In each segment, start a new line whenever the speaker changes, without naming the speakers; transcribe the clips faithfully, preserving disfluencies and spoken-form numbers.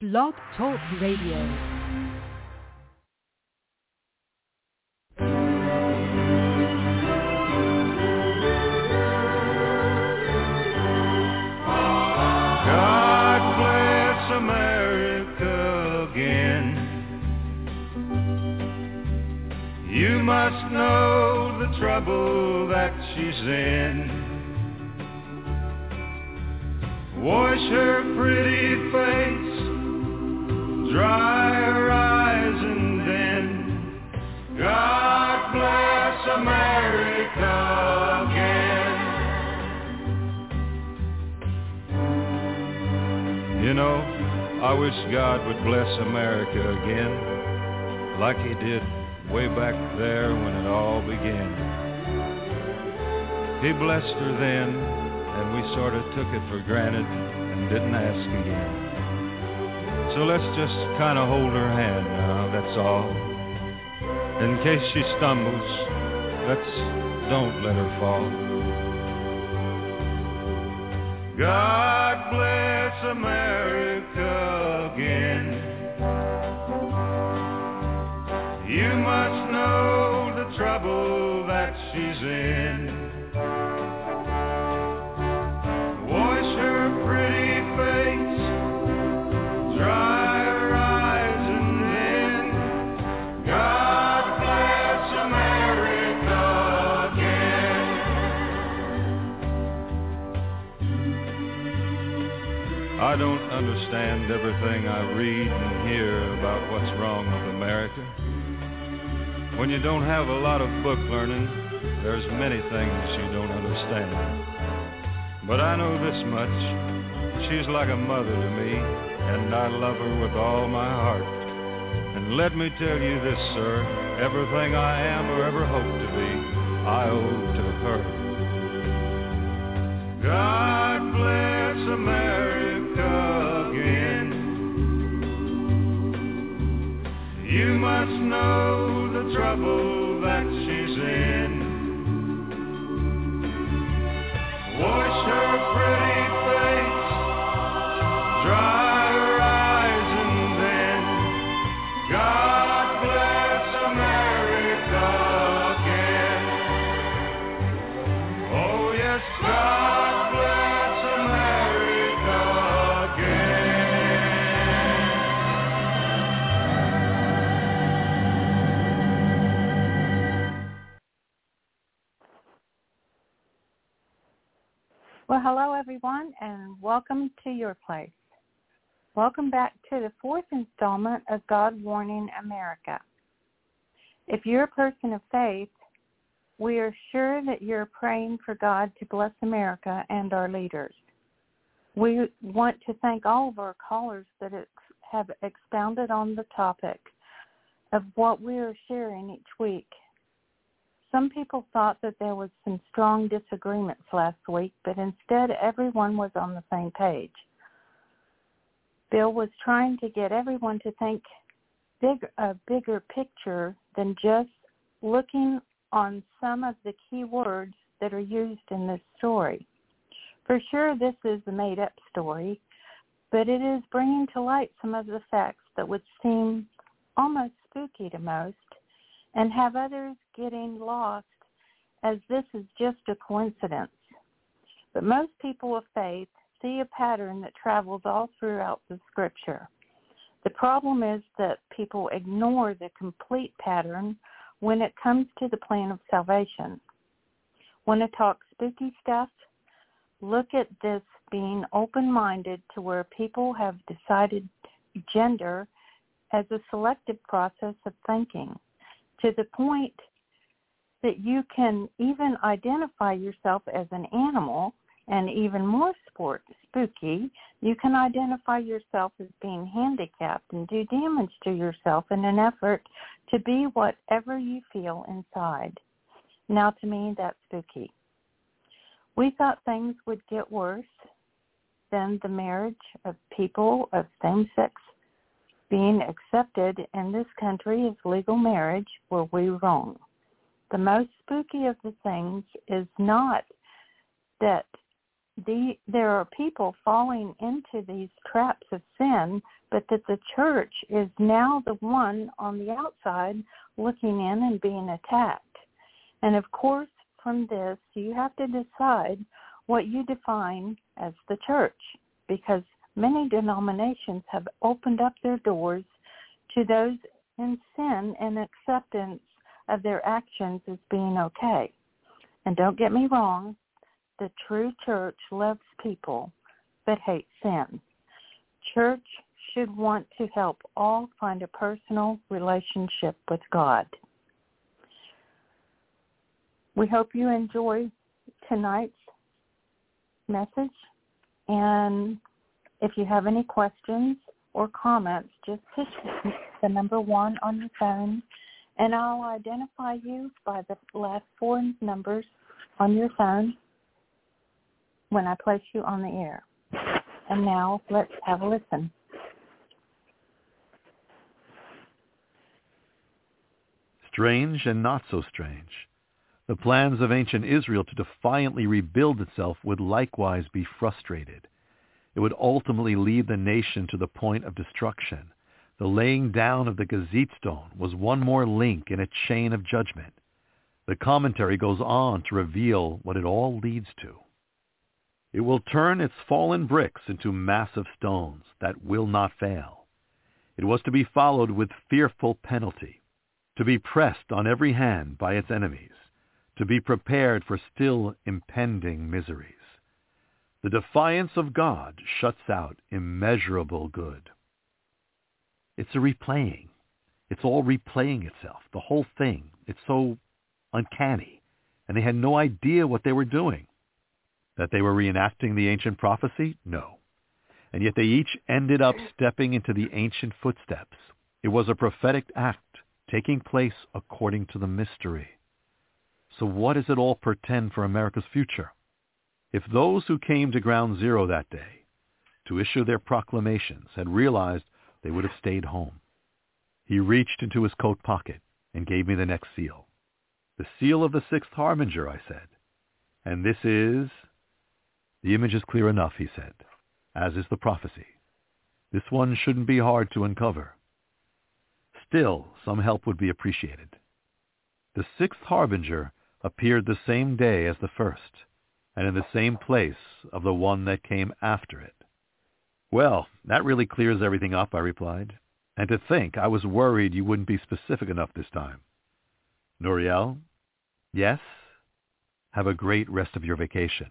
Blog Talk Radio.
You must know the trouble that she's in. Wash her pretty face, dry her eyes, and then God bless America again. You know, I wish God would bless America again, like he did way back there when it all began. He blessed her then, and we sort of took it for granted and didn't ask again. So let's just kind of hold her hand now, that's all. In case she stumbles, let's don't let her fall. God bless America again. You must know the trouble that she's in. Wash her pretty face, dry her eyes, and then God bless America again. I don't understand everything I read and hear about what's wrong with America. When you don't have a lot of book learning, there's many things you don't understand. But I know this much, she's like a mother to me, and I love her with all my heart. And let me tell you this, sir, everything I am or ever hope to be, I owe to her. God bless America again. You must know the trouble that she's in. Wash her pretty face, dry her eyes, and then God bless America again. Oh yes, God bless America again.
Well, hello, everyone, and welcome to Your Place. Welcome back to the fourth installment of God Warning America. If you're a person of faith, we are sure that you're praying for God to bless America and our leaders. We want to thank all of our callers that ex- have expounded on the topic of what we are sharing each week. Some people thought that there was some strong disagreements last week, but instead everyone was on the same page. Bill was trying to get everyone to think big, a bigger picture than just looking on some of the key words that are used in this story. For sure, this is a made-up story, but it is bringing to light some of the facts that would seem almost spooky to most, and have others getting lost as this is just a coincidence. But most people of faith see a pattern that travels all throughout the scripture. The problem is that people ignore the complete pattern when it comes to the plan of salvation. Want to talk spooky stuff? Look at this being open-minded to where people have decided gender as a selective process of thinking, to the point that you can even identify yourself as an animal, and even more sport spooky, you can identify yourself as being handicapped and do damage to yourself in an effort to be whatever you feel inside. Now, to me, that's spooky. We thought things would get worse than the marriage of people of same-sex being accepted in this country as legal marriage. Were we wrong? The most spooky of the things is not that the, there are people falling into these traps of sin, but that the church is now the one on the outside looking in and being attacked. And of course, from this, you have to decide what you define as the church, because many denominations have opened up their doors to those in sin and acceptance of their actions as being okay. And don't get me wrong, the true church loves people but hates sin. Church should want to help all find a personal relationship with God. We hope you enjoy tonight's message, and if you have any questions or comments, just push the number one on your phone, and I'll identify you by the last four numbers on your phone when I place you on the air. And now let's have a listen.
Strange and not so strange. The plans of ancient Israel to defiantly rebuild itself would likewise be frustrated. It would ultimately lead the nation to the point of destruction. The laying down of the Gazit stone was one more link in a chain of judgment. The commentary goes on to reveal what it all leads to. It will turn its fallen bricks into massive stones that will not fail. It was to be followed with fearful penalty, to be pressed on every hand by its enemies, to be prepared for still impending miseries. The defiance of God shuts out immeasurable good. It's a replaying. It's all replaying itself, the whole thing. It's so uncanny, and they had no idea what they were doing. That they were reenacting the ancient prophecy? No. And yet they each ended up stepping into the ancient footsteps. It was a prophetic act taking place according to the mystery. So what does it all portend for America's future? If those who came to Ground Zero that day to issue their proclamations had realized, they would have stayed home. He reached into his coat pocket and gave me the next seal. The seal of the sixth harbinger, I said. And this is... The image is clear enough, he said, as is the prophecy. This one shouldn't be hard to uncover. Still, some help would be appreciated. The sixth harbinger appeared the same day as the first, and in the same place of the one that came after it. Well, that really clears everything up, I replied. And to think, I was worried you wouldn't be specific enough this time. Noriel? Yes? Have a great rest of your vacation.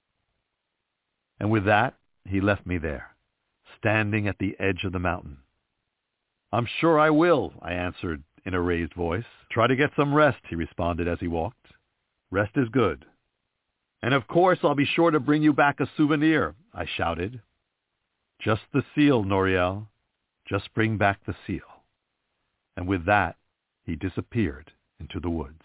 And with that, he left me there, standing at the edge of the mountain. I'm sure I will, I answered in a raised voice. Try to get some rest, he responded as he walked. Rest is good. And of course I'll be sure to bring you back a souvenir, I shouted. Just the seal, Noriel. Just bring back the seal. And with that, he disappeared into the woods.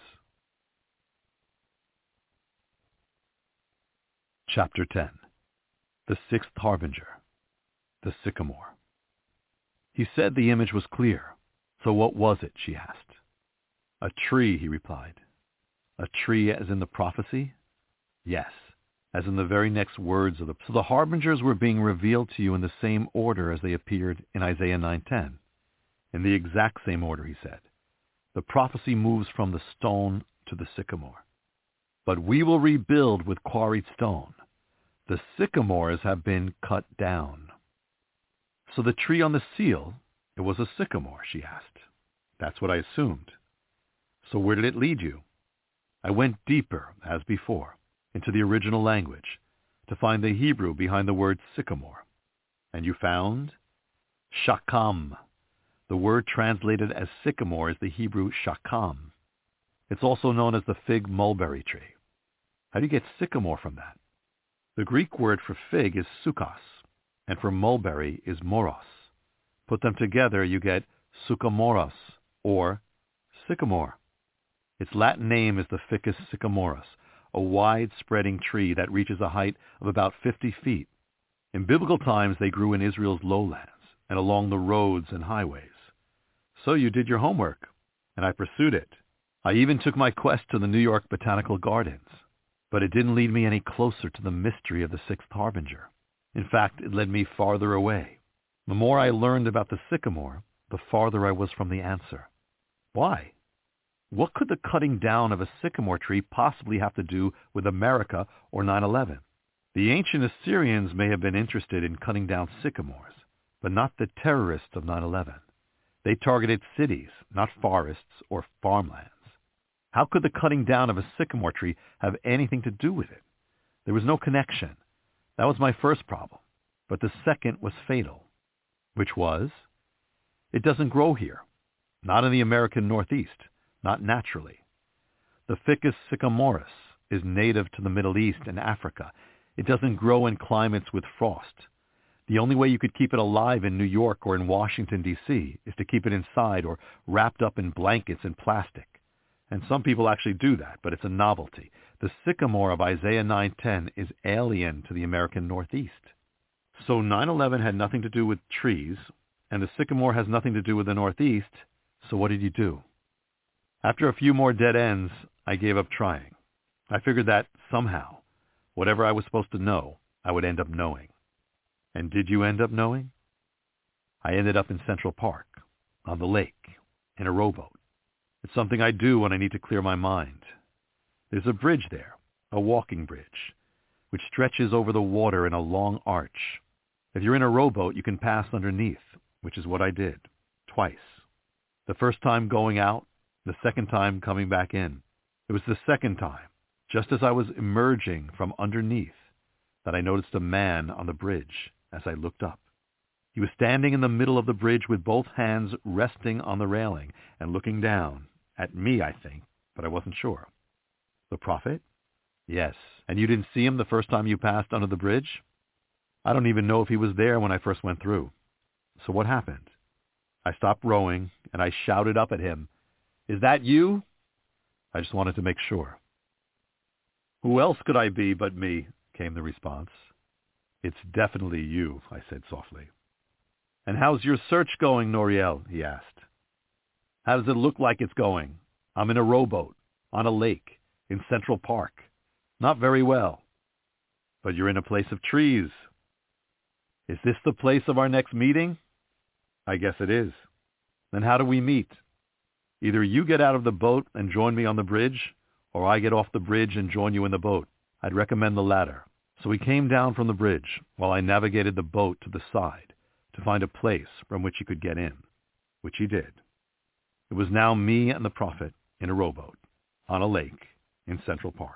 Chapter ten. The sixth harbinger, the sycamore. He said the image was clear. So what was it, she asked. A tree, he replied. A tree as in the prophecy? Yes, as in the very next words of the... So the harbingers were being revealed to you in the same order as they appeared in Isaiah nine ten. In the exact same order, he said. The prophecy moves from the stone to the sycamore. But we will rebuild with quarried stone. The sycamores have been cut down. So the tree on the seal, it was a sycamore, she asked. That's what I assumed. So where did it lead you? I went deeper, as before, into the original language, to find the Hebrew behind the word sycamore. And you found? Shakam. The word translated as sycamore is the Hebrew shakam. It's also known as the fig mulberry tree. How do you get sycamore from that? The Greek word for fig is sukos, and for mulberry is moros. Put them together, you get sucamoros, or sycamore. Its Latin name is the Ficus sycamoris, a wide-spreading tree that reaches a height of about fifty feet. In biblical times, they grew in Israel's lowlands and along the roads and highways. So you did your homework, and I pursued it. I even took my quest to the New York Botanical Gardens. But it didn't lead me any closer to the mystery of the sixth harbinger. In fact, it led me farther away. The more I learned about the sycamore, the farther I was from the answer. Why? What could the cutting down of a sycamore tree possibly have to do with America or nine eleven? The ancient Assyrians may have been interested in cutting down sycamores, but not the terrorists of nine eleven. They targeted cities, not forests or farmlands. How could the cutting down of a sycamore tree have anything to do with it? There was no connection. That was my first problem. But the second was fatal, which was, it doesn't grow here, not in the American Northeast, not naturally. The Ficus sycamoris is native to the Middle East and Africa. It doesn't grow in climates with frost. The only way you could keep it alive in New York or in Washington, D C is to keep it inside or wrapped up in blankets and plastic. And some people actually do that, but it's a novelty. The sycamore of Isaiah nine ten is alien to the American Northeast. So nine eleven had nothing to do with trees, and the sycamore has nothing to do with the Northeast, so what did you do? After a few more dead ends, I gave up trying. I figured that somehow, whatever I was supposed to know, I would end up knowing. And did you end up knowing? I ended up in Central Park, on the lake, in a rowboat. It's something I do when I need to clear my mind. There's a bridge there, a walking bridge, which stretches over the water in a long arch. If you're in a rowboat, you can pass underneath, which is what I did, twice. The first time going out, the second time coming back in. It was the second time, just as I was emerging from underneath, that I noticed a man on the bridge as I looked up. He was standing in the middle of the bridge with both hands resting on the railing and looking down, at me, I think, but I wasn't sure. The prophet? Yes. And you didn't see him the first time you passed under the bridge? I don't even know if he was there when I first went through. So what happened? I stopped rowing, and I shouted up at him, "Is that you?" I just wanted to make sure. "Who else could I be but me?" came the response. "It's definitely you," I said softly. "And how's your search going, Noriel?" he asked. "How does it look like it's going? I'm in a rowboat, on a lake, in Central Park. Not very well." "But you're in a place of trees." "Is this the place of our next meeting?" "I guess it is." "Then how do we meet?" "Either you get out of the boat and join me on the bridge, or I get off the bridge and join you in the boat. I'd recommend the latter." So he came down from the bridge while I navigated the boat to the side to find a place from which he could get in, which he did. It was now me and the prophet in a rowboat on a lake in Central Park.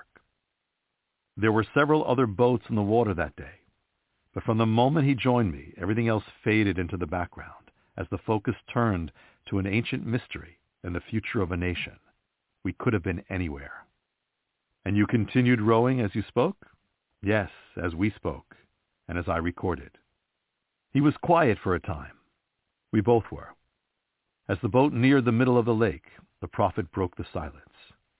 There were several other boats in the water that day, but from the moment he joined me, everything else faded into the background as the focus turned to an ancient mystery and the future of a nation. We could have been anywhere. "And you continued rowing as you spoke?" "Yes, as we spoke, and as I recorded." He was quiet for a time. We both were. As the boat neared the middle of the lake, the prophet broke the silence.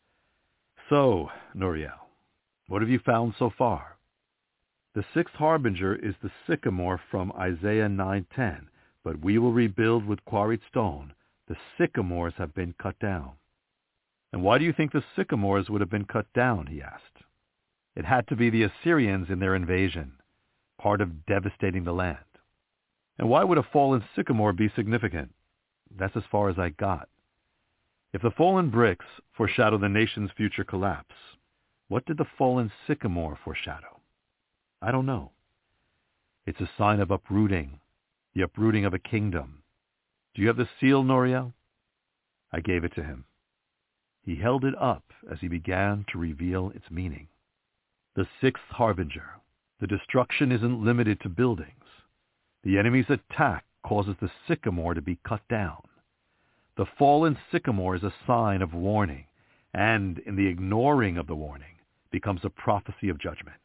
"So, Noriel, what have you found so far?" "The sixth harbinger is the sycamore from Isaiah nine ten, but we will rebuild with quarried stone. The sycamores have been cut down." "And why do you think the sycamores would have been cut down?" he asked. "It had to be the Assyrians in their invasion, part of devastating the land." "And why would a fallen sycamore be significant?" That's as far as I got. If the fallen bricks foreshadow the nation's future collapse, what did the fallen sycamore foreshadow? I don't know. It's a sign of uprooting, the uprooting of a kingdom. Do you have the seal, Noriel? I gave it to him. He held it up as he began to reveal its meaning. The sixth harbinger. The destruction isn't limited to buildings. The enemy's attack causes the sycamore to be cut down. The fallen sycamore is a sign of warning, and in the ignoring of the warning becomes a prophecy of judgment.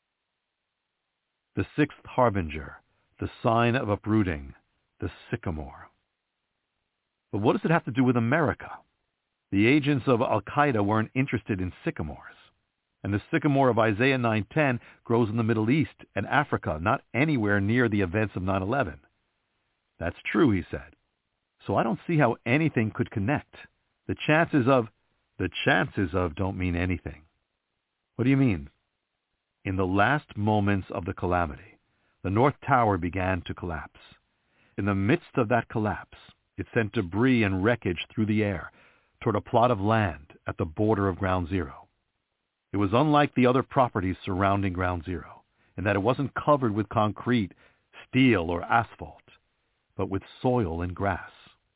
The sixth harbinger, the sign of uprooting, the sycamore. But what does it have to do with America? The agents of Al-Qaeda weren't interested in sycamores. And the sycamore of Isaiah nine ten grows in the Middle East and Africa, not anywhere near the events of nine eleven. That's true, he said. So I don't see how anything could connect. The chances of, the chances of don't mean anything. What do you mean? In the last moments of the calamity, the North Tower began to collapse. In the midst of that collapse, it sent debris and wreckage through the air toward a plot of land at the border of Ground Zero. It was unlike the other properties surrounding Ground Zero, in that it wasn't covered with concrete, steel, or asphalt, but with soil and grass.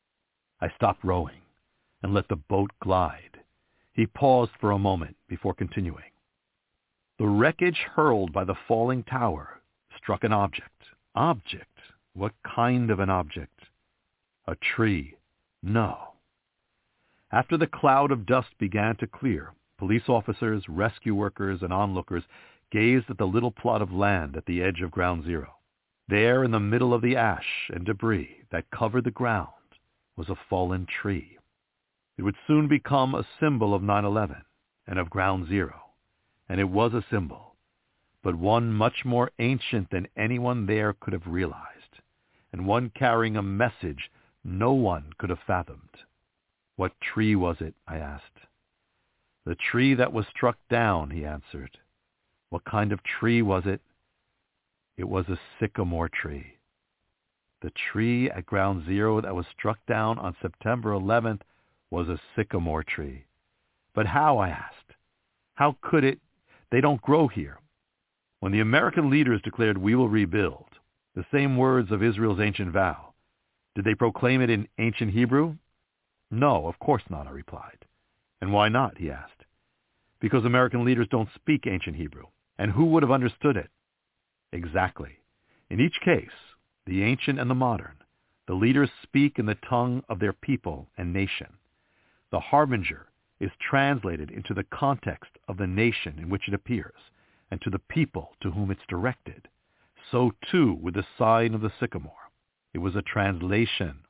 I stopped rowing and let the boat glide. He paused for a moment before continuing. The wreckage hurled by the falling tower struck an object. Object? What kind of an object? A tree? No. After the cloud of dust began to clear, police officers, rescue workers, and onlookers gazed at the little plot of land at the edge of Ground Zero. There, in the middle of the ash and debris that covered the ground, was a fallen tree. It would soon become a symbol of nine eleven and of Ground Zero. And it was a symbol, but one much more ancient than anyone there could have realized, and one carrying a message no one could have fathomed. What tree was it? I asked. The tree that was struck down, he answered. What kind of tree was it? It was a sycamore tree. The tree at Ground Zero that was struck down on September eleventh was a sycamore tree. But how, I asked? How could it? They don't grow here. When the American leaders declared, we will rebuild, the same words of Israel's ancient vow, did they proclaim it in ancient Hebrew? No, of course not, I replied. And why not, he asked. Because American leaders don't speak ancient Hebrew. And who would have understood it? Exactly. In each case, the ancient and the modern, the leaders speak in the tongue of their people and nation. The harbinger is translated into the context of the nation in which it appears and to the people to whom it's directed. So too with the sign of the sycamore. It was a translation.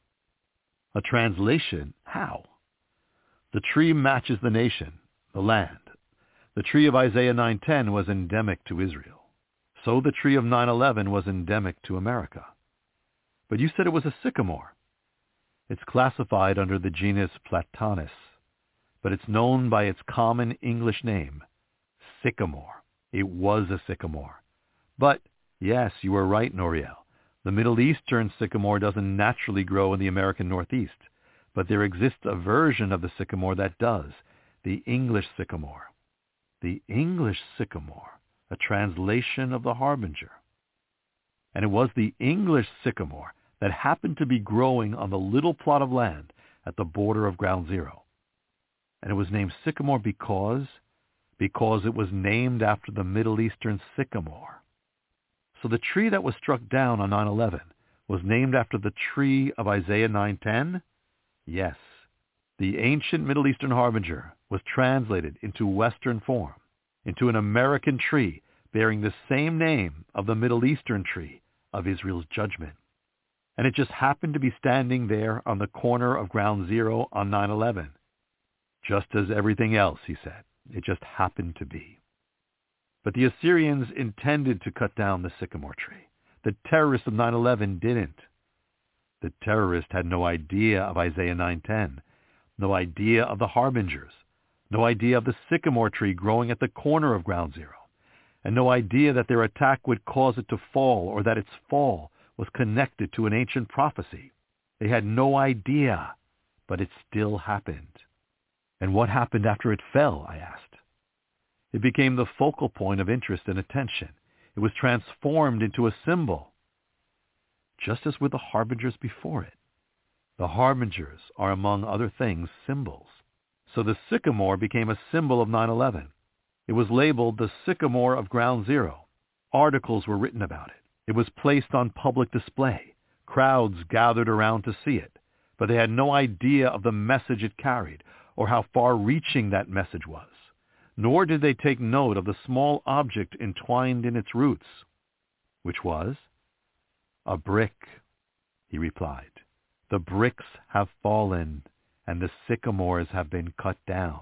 A translation? How? The tree matches the nation, the land. The tree of Isaiah nine ten was endemic to Israel. So the tree of nine eleven was endemic to America. But you said it was a sycamore. It's classified under the genus Platanus, but it's known by its common English name, sycamore. It was a sycamore. But, yes, you were right, Noriel. The Middle Eastern sycamore doesn't naturally grow in the American Northeast, but there exists a version of the sycamore that does, the English sycamore. The English sycamore, a translation of the harbinger. And it was the English sycamore that happened to be growing on the little plot of land at the border of Ground Zero. And it was named sycamore because, because it was named after the Middle Eastern sycamore. So the tree that was struck down on nine eleven was named after the tree of Isaiah nine ten? Yes. The ancient Middle Eastern harbinger was translated into Western form, into an American tree bearing the same name of the Middle Eastern tree of Israel's judgment. And it just happened to be standing there on the corner of Ground Zero on nine eleven. Just as everything else, he said. It just happened to be. But the Assyrians intended to cut down the sycamore tree. The terrorists of nine eleven didn't. The terrorists had no idea of Isaiah nine ten, no idea of the harbingers, no idea of the sycamore tree growing at the corner of Ground Zero, and no idea that their attack would cause it to fall or that its fall was connected to an ancient prophecy. They had no idea, but it still happened. And what happened after it fell, I asked. It became the focal point of interest and attention. It was transformed into a symbol, just as with the harbingers before it. The harbingers are, among other things, symbols. So the sycamore became a symbol of nine eleven. It was labeled the sycamore of Ground Zero. Articles were written about it. It was placed on public display. Crowds gathered around to see it, but they had no idea of the message it carried or how far-reaching that message was. Nor did they take note of the small object entwined in its roots, which was a brick, he replied. The bricks have fallen, and the sycamores have been cut down.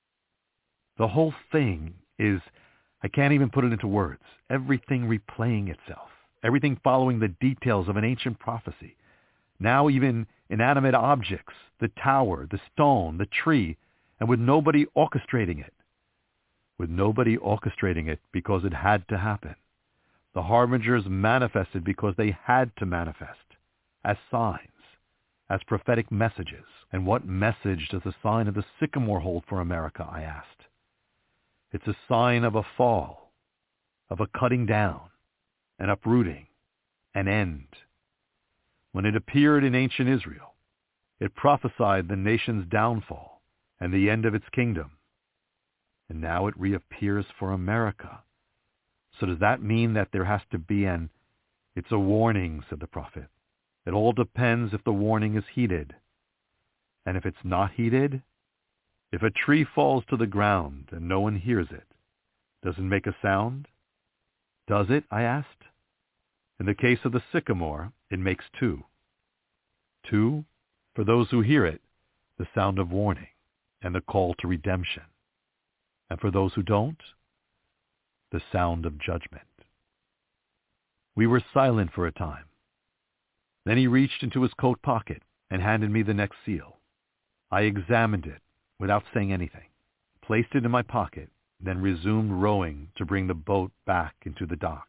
The whole thing is, I can't even put it into words, everything replaying itself, everything following the details of an ancient prophecy. Now even inanimate objects, the tower, the stone, the tree, and with nobody orchestrating it. with nobody orchestrating it because it had to happen. The harbingers manifested because they had to manifest, as signs, as prophetic messages. And what message does the sign of the sycamore hold for America, I asked. It's a sign of a fall, of a cutting down, an uprooting, an end. When it appeared in ancient Israel, it prophesied the nation's downfall and the end of its kingdom. And now it reappears for America. So does that mean that there has to be an, it's a warning, said the prophet. It all depends if the warning is heeded. And if it's not heeded, if a tree falls to the ground and no one hears it, does it make a sound? Does it, I asked. In the case of the sycamore, it makes two. Two, for those who hear it, the sound of warning and the call to redemption. And for those who don't, the sound of judgment. We were silent for a time. Then he reached into his coat pocket and handed me the next seal. I examined it without saying anything, placed it in my pocket, then resumed rowing to bring the boat back into the dock.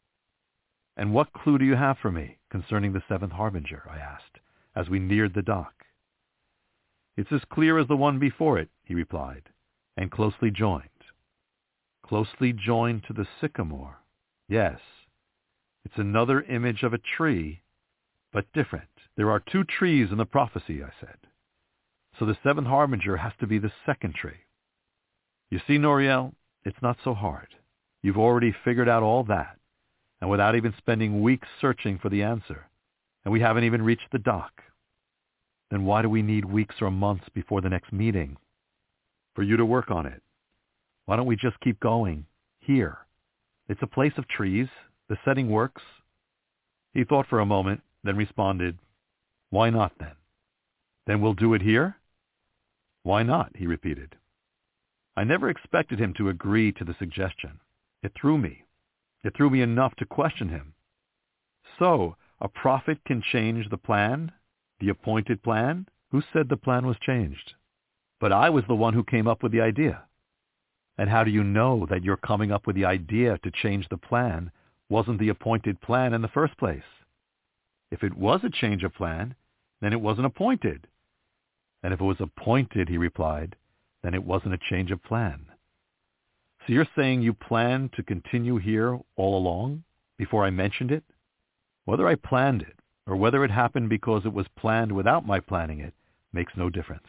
And what clue do you have for me concerning the seventh harbinger, I asked, as we neared the dock. It's as clear as the one before it, he replied, and closely joined. Closely joined to the sycamore. Yes, it's another image of a tree, but different. There are two trees in the prophecy, I said. So the seventh harbinger has to be the second tree. You see, Noriel, it's not so hard. You've already figured out all that, and without even spending weeks searching for the answer, and we haven't even reached the dock. Then why do we need weeks or months before the next meeting? For you to work on it. Why don't we just keep going? Here. It's a place of trees. The setting works. He thought for a moment, then responded, Why not then? Then we'll do it here? Why not? He repeated. I never expected him to agree to the suggestion. It threw me. It threw me enough to question him. So, a prophet can change the plan? The appointed plan? Who said the plan was changed? But I was the one who came up with the idea. And how do you know that your coming up with the idea to change the plan wasn't the appointed plan in the first place? If it was a change of plan, then it wasn't appointed. And if it was appointed, he replied, then it wasn't a change of plan. So you're saying you planned to continue here all along, before I mentioned it? Whether I planned it, or whether it happened because it was planned without my planning it, makes no difference.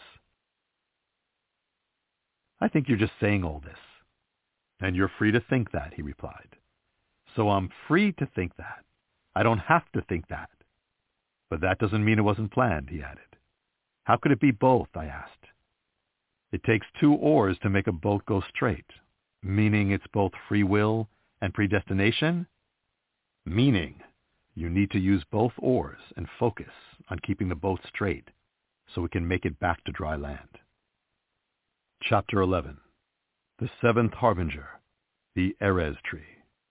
I think you're just saying all this. And you're free to think that, he replied. So I'm free to think that. I don't have to think that. But that doesn't mean it wasn't planned, he added. How could it be both, I asked. It takes two oars to make a boat go straight, meaning it's both free will and predestination? Meaning you need to use both oars and focus on keeping the boat straight so we can make it back to dry land. Chapter eleven. The Seventh Harbinger, the Erez Tree.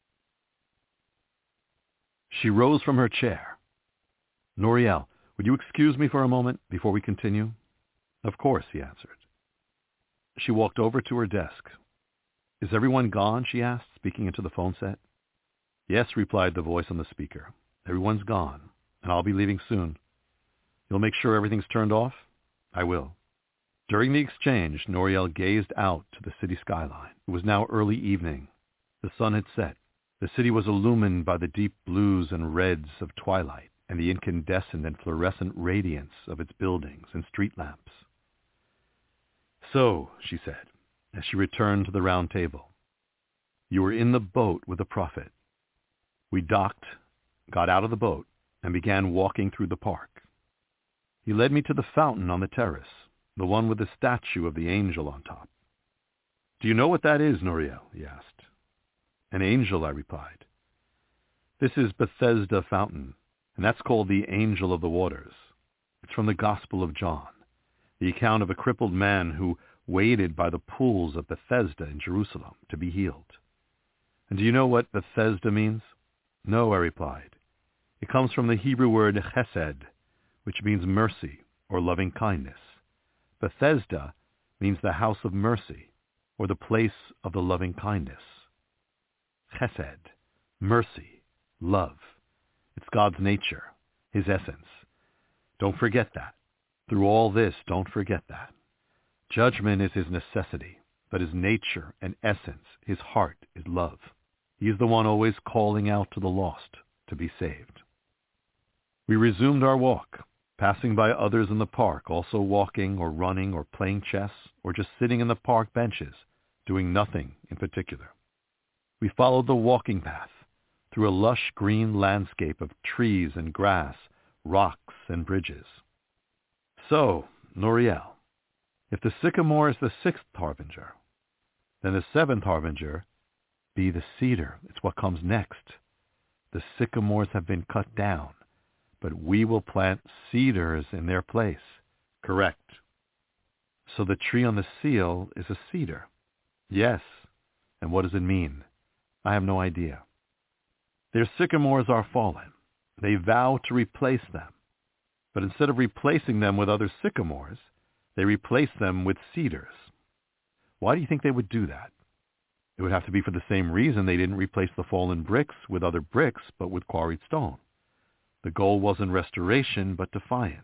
She rose from her chair. Noriel, would you excuse me for a moment before we continue? Of course, he answered. She walked over to her desk. Is everyone gone, she asked, speaking into the phone set. Yes, replied the voice on the speaker. Everyone's gone, and I'll be leaving soon. You'll make sure everything's turned off? I will. During the exchange, Noriel gazed out to the city skyline. It was now early evening. The sun had set. The city was illumined by the deep blues and reds of twilight and the incandescent and fluorescent radiance of its buildings and street lamps. So, she said, as she returned to the round table, you were in the boat with the prophet. We docked, got out of the boat, and began walking through the park. He led me to the fountain on the terrace, the one with the statue of the angel on top. Do you know what that is, Noriel? He asked. An angel, I replied. This is Bethesda Fountain, and that's called the Angel of the Waters. It's from the Gospel of John, the account of a crippled man who waited by the pools of Bethesda in Jerusalem to be healed. And do you know what Bethesda means? No, I replied. It comes from the Hebrew word chesed, which means mercy or loving kindness. Bethesda means the house of mercy, or the place of the loving kindness. Chesed, mercy, love. It's God's nature, his essence. Don't forget that. Through all this, don't forget that. Judgment is his necessity, but his nature and essence, his heart, is love. He is the one always calling out to the lost to be saved. We resumed our walk, passing by others in the park, also walking or running or playing chess or just sitting in the park benches, doing nothing in particular. We followed the walking path through a lush green landscape of trees and grass, rocks and bridges. So, Noriel, if the sycamore is the sixth harbinger, then the seventh harbinger be the cedar. It's what comes next. The sycamores have been cut down, but we will plant cedars in their place. Correct. So the tree on the seal is a cedar. Yes. And what does it mean? I have no idea. Their sycamores are fallen. They vow to replace them. But instead of replacing them with other sycamores, they replace them with cedars. Why do you think they would do that? It would have to be for the same reason they didn't replace the fallen bricks with other bricks, but with quarried stone. The goal wasn't restoration, but defiance.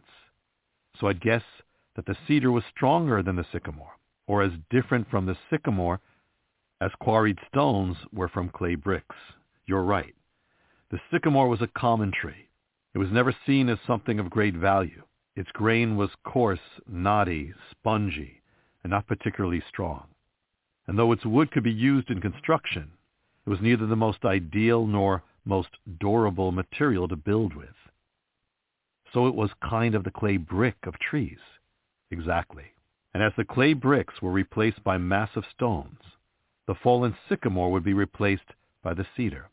So I'd guess that the cedar was stronger than the sycamore, or as different from the sycamore as quarried stones were from clay bricks. You're right. The sycamore was a common tree. It was never seen as something of great value. Its grain was coarse, knotty, spongy, and not particularly strong. And though its wood could be used in construction, it was neither the most ideal nor most durable material to build with. So it was kind of the clay brick of trees. Exactly. And as the clay bricks were replaced by massive stones, the fallen sycamore would be replaced by the cedar.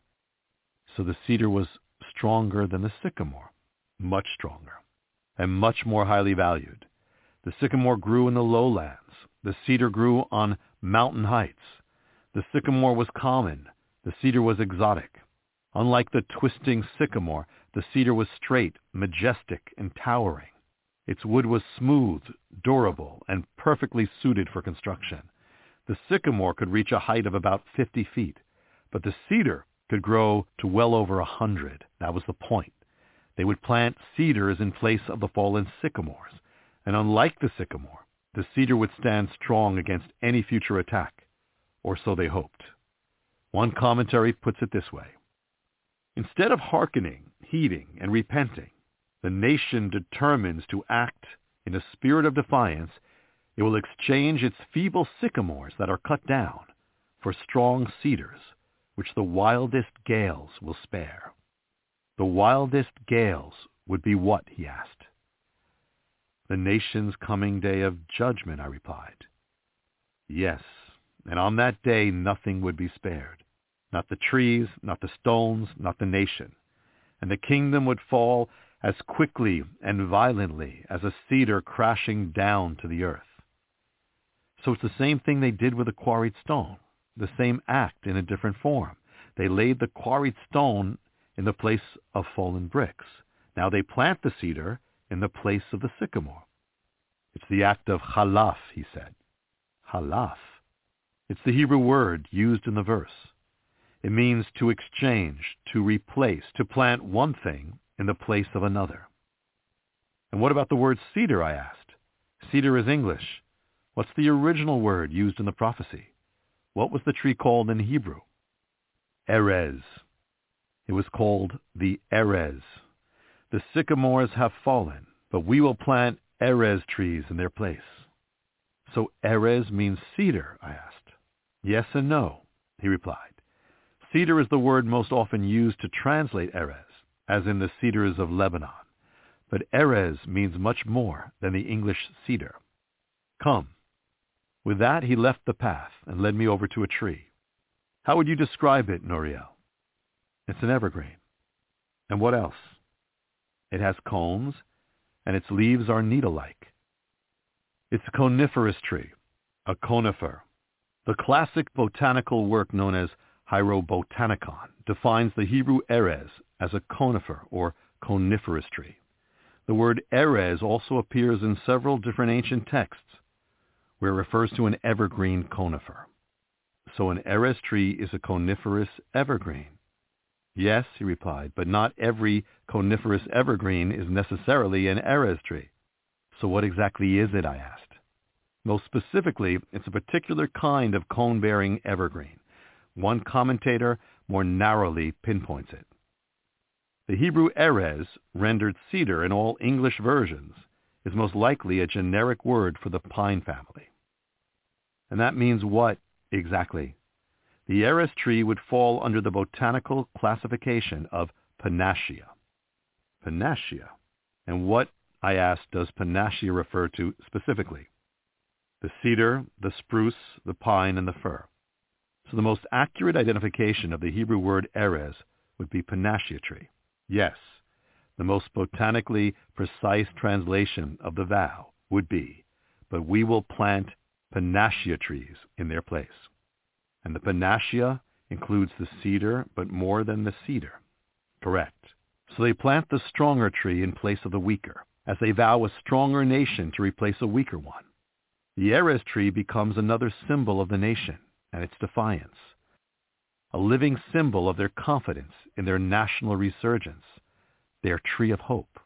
So the cedar was stronger than the sycamore, much stronger, and much more highly valued. The sycamore grew in the lowlands. The cedar grew on mountain heights. The sycamore was common. The cedar was exotic. Unlike the twisting sycamore, the cedar was straight, majestic, and towering. Its wood was smooth, durable, and perfectly suited for construction. The sycamore could reach a height of about fifty feet, but the cedar could grow to well over a hundred. That was the point. They would plant cedars in place of the fallen sycamores, and unlike the sycamore, the cedar would stand strong against any future attack, or so they hoped. One commentary puts it this way: instead of hearkening, heeding, and repenting, the nation determines to act in a spirit of defiance. It will exchange its feeble sycamores that are cut down for strong cedars, which the wildest gales will spare. The wildest gales would be what, he asked. The nation's coming day of judgment, I replied. Yes, and on that day nothing would be spared. Not the trees, not the stones, not the nation. And the kingdom would fall as quickly and violently as a cedar crashing down to the earth. So it's the same thing they did with the quarried stone, the same act in a different form. They laid the quarried stone in the place of fallen bricks. Now they plant the cedar in the place of the sycamore. It's the act of halaf, he said. Halaf. It's the Hebrew word used in the verse. It means to exchange, to replace, to plant one thing in the place of another. And what about the word cedar, I asked. Cedar is English. What's the original word used in the prophecy? What was the tree called in Hebrew? Erez. It was called the Erez. The sycamores have fallen, but we will plant Erez trees in their place. So Erez means cedar, I asked. Yes and no, he replied. Cedar is the word most often used to translate Erez, as in the cedars of Lebanon. But Erez means much more than the English cedar. Come. With that, he left the path and led me over to a tree. How would you describe it, Noriel? It's an evergreen. And what else? It has cones, and its leaves are needle-like. It's a coniferous tree, a conifer. The classic botanical work known as Hierobotanicon defines the Hebrew erez as a conifer or coniferous tree. The word erez also appears in several different ancient texts, where it refers to an evergreen conifer. So an Erez tree is a coniferous evergreen. Yes, he replied, but not every coniferous evergreen is necessarily an Erez tree. So what exactly is it, I asked. Most specifically, it's a particular kind of cone-bearing evergreen. One commentator more narrowly pinpoints it. The Hebrew Erez, rendered cedar in all English versions, is most likely a generic word for the pine family. And that means what exactly? The Erez tree would fall under the botanical classification of Panaceae. Panaceae. And what, I asked, does Panaceae refer to specifically? The cedar, the spruce, the pine, and the fir. So the most accurate identification of the Hebrew word Erez would be Panaceae tree. Yes, the most botanically precise translation of the vow would be, but we will plant Panaceae trees in their place. And the Panaceae includes the cedar, but more than the cedar. Correct. So they plant the stronger tree in place of the weaker, as they vow a stronger nation to replace a weaker one. The Erez tree becomes another symbol of the nation and its defiance, a living symbol of their confidence in their national resurgence, their tree of hope.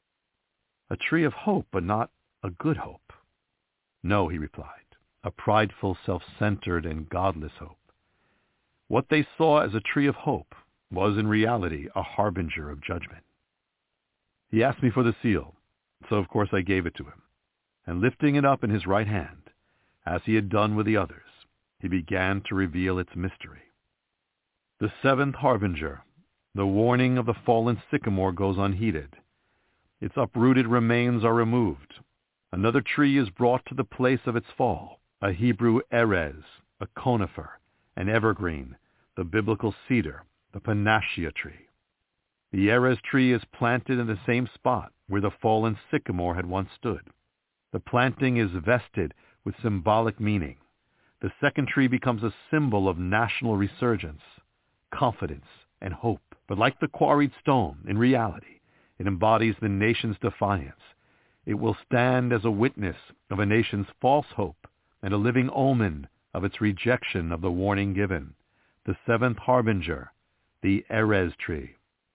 A tree of hope, but not a good hope. No, he replied, a prideful, self-centered, and godless hope. What they saw as a tree of hope was in reality a harbinger of judgment. He asked me for the seal, so of course I gave it to him. And lifting it up in his right hand, as he had done with the others, he began to reveal its mystery. The seventh harbinger, the warning of the fallen sycamore, goes unheeded. Its uprooted remains are removed. Another tree is brought to the place of its fall, a Hebrew Erez, a conifer, an evergreen, the biblical cedar, the Panaceae tree. The Erez tree is planted in the same spot where the fallen sycamore had once stood. The planting is vested with symbolic meaning. The second tree becomes a symbol of national resurgence, confidence, and hope. But like the quarried stone, in reality, it embodies the nation's defiance. It will stand as a witness of a nation's false hope and a living omen of its rejection of the warning given, the seventh harbinger, the Erez tree.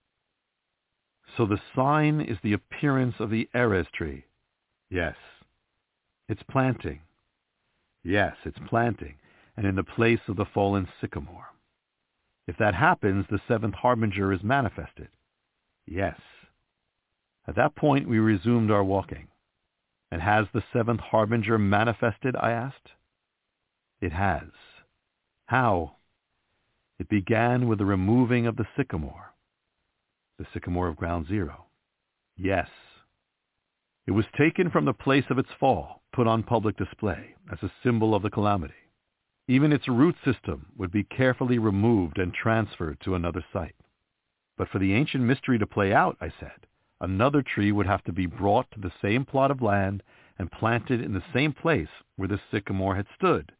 So the sign is the appearance of the Erez tree. Yes. It's planting. Yes, it's planting, and in the place of the fallen sycamore. If that happens, the seventh harbinger is manifested. Yes. At that point, we resumed our walking. And has the seventh harbinger manifested, I asked? It has. How? It began with the removing of the sycamore, the sycamore of ground zero. Yes. It was taken from the place of its fall, put on public display as a symbol of the calamity. Even its root system would be carefully removed and transferred to another site. But for the ancient mystery to play out, I said, another tree would have to be brought to the same plot of land and planted in the same place where the sycamore had stood.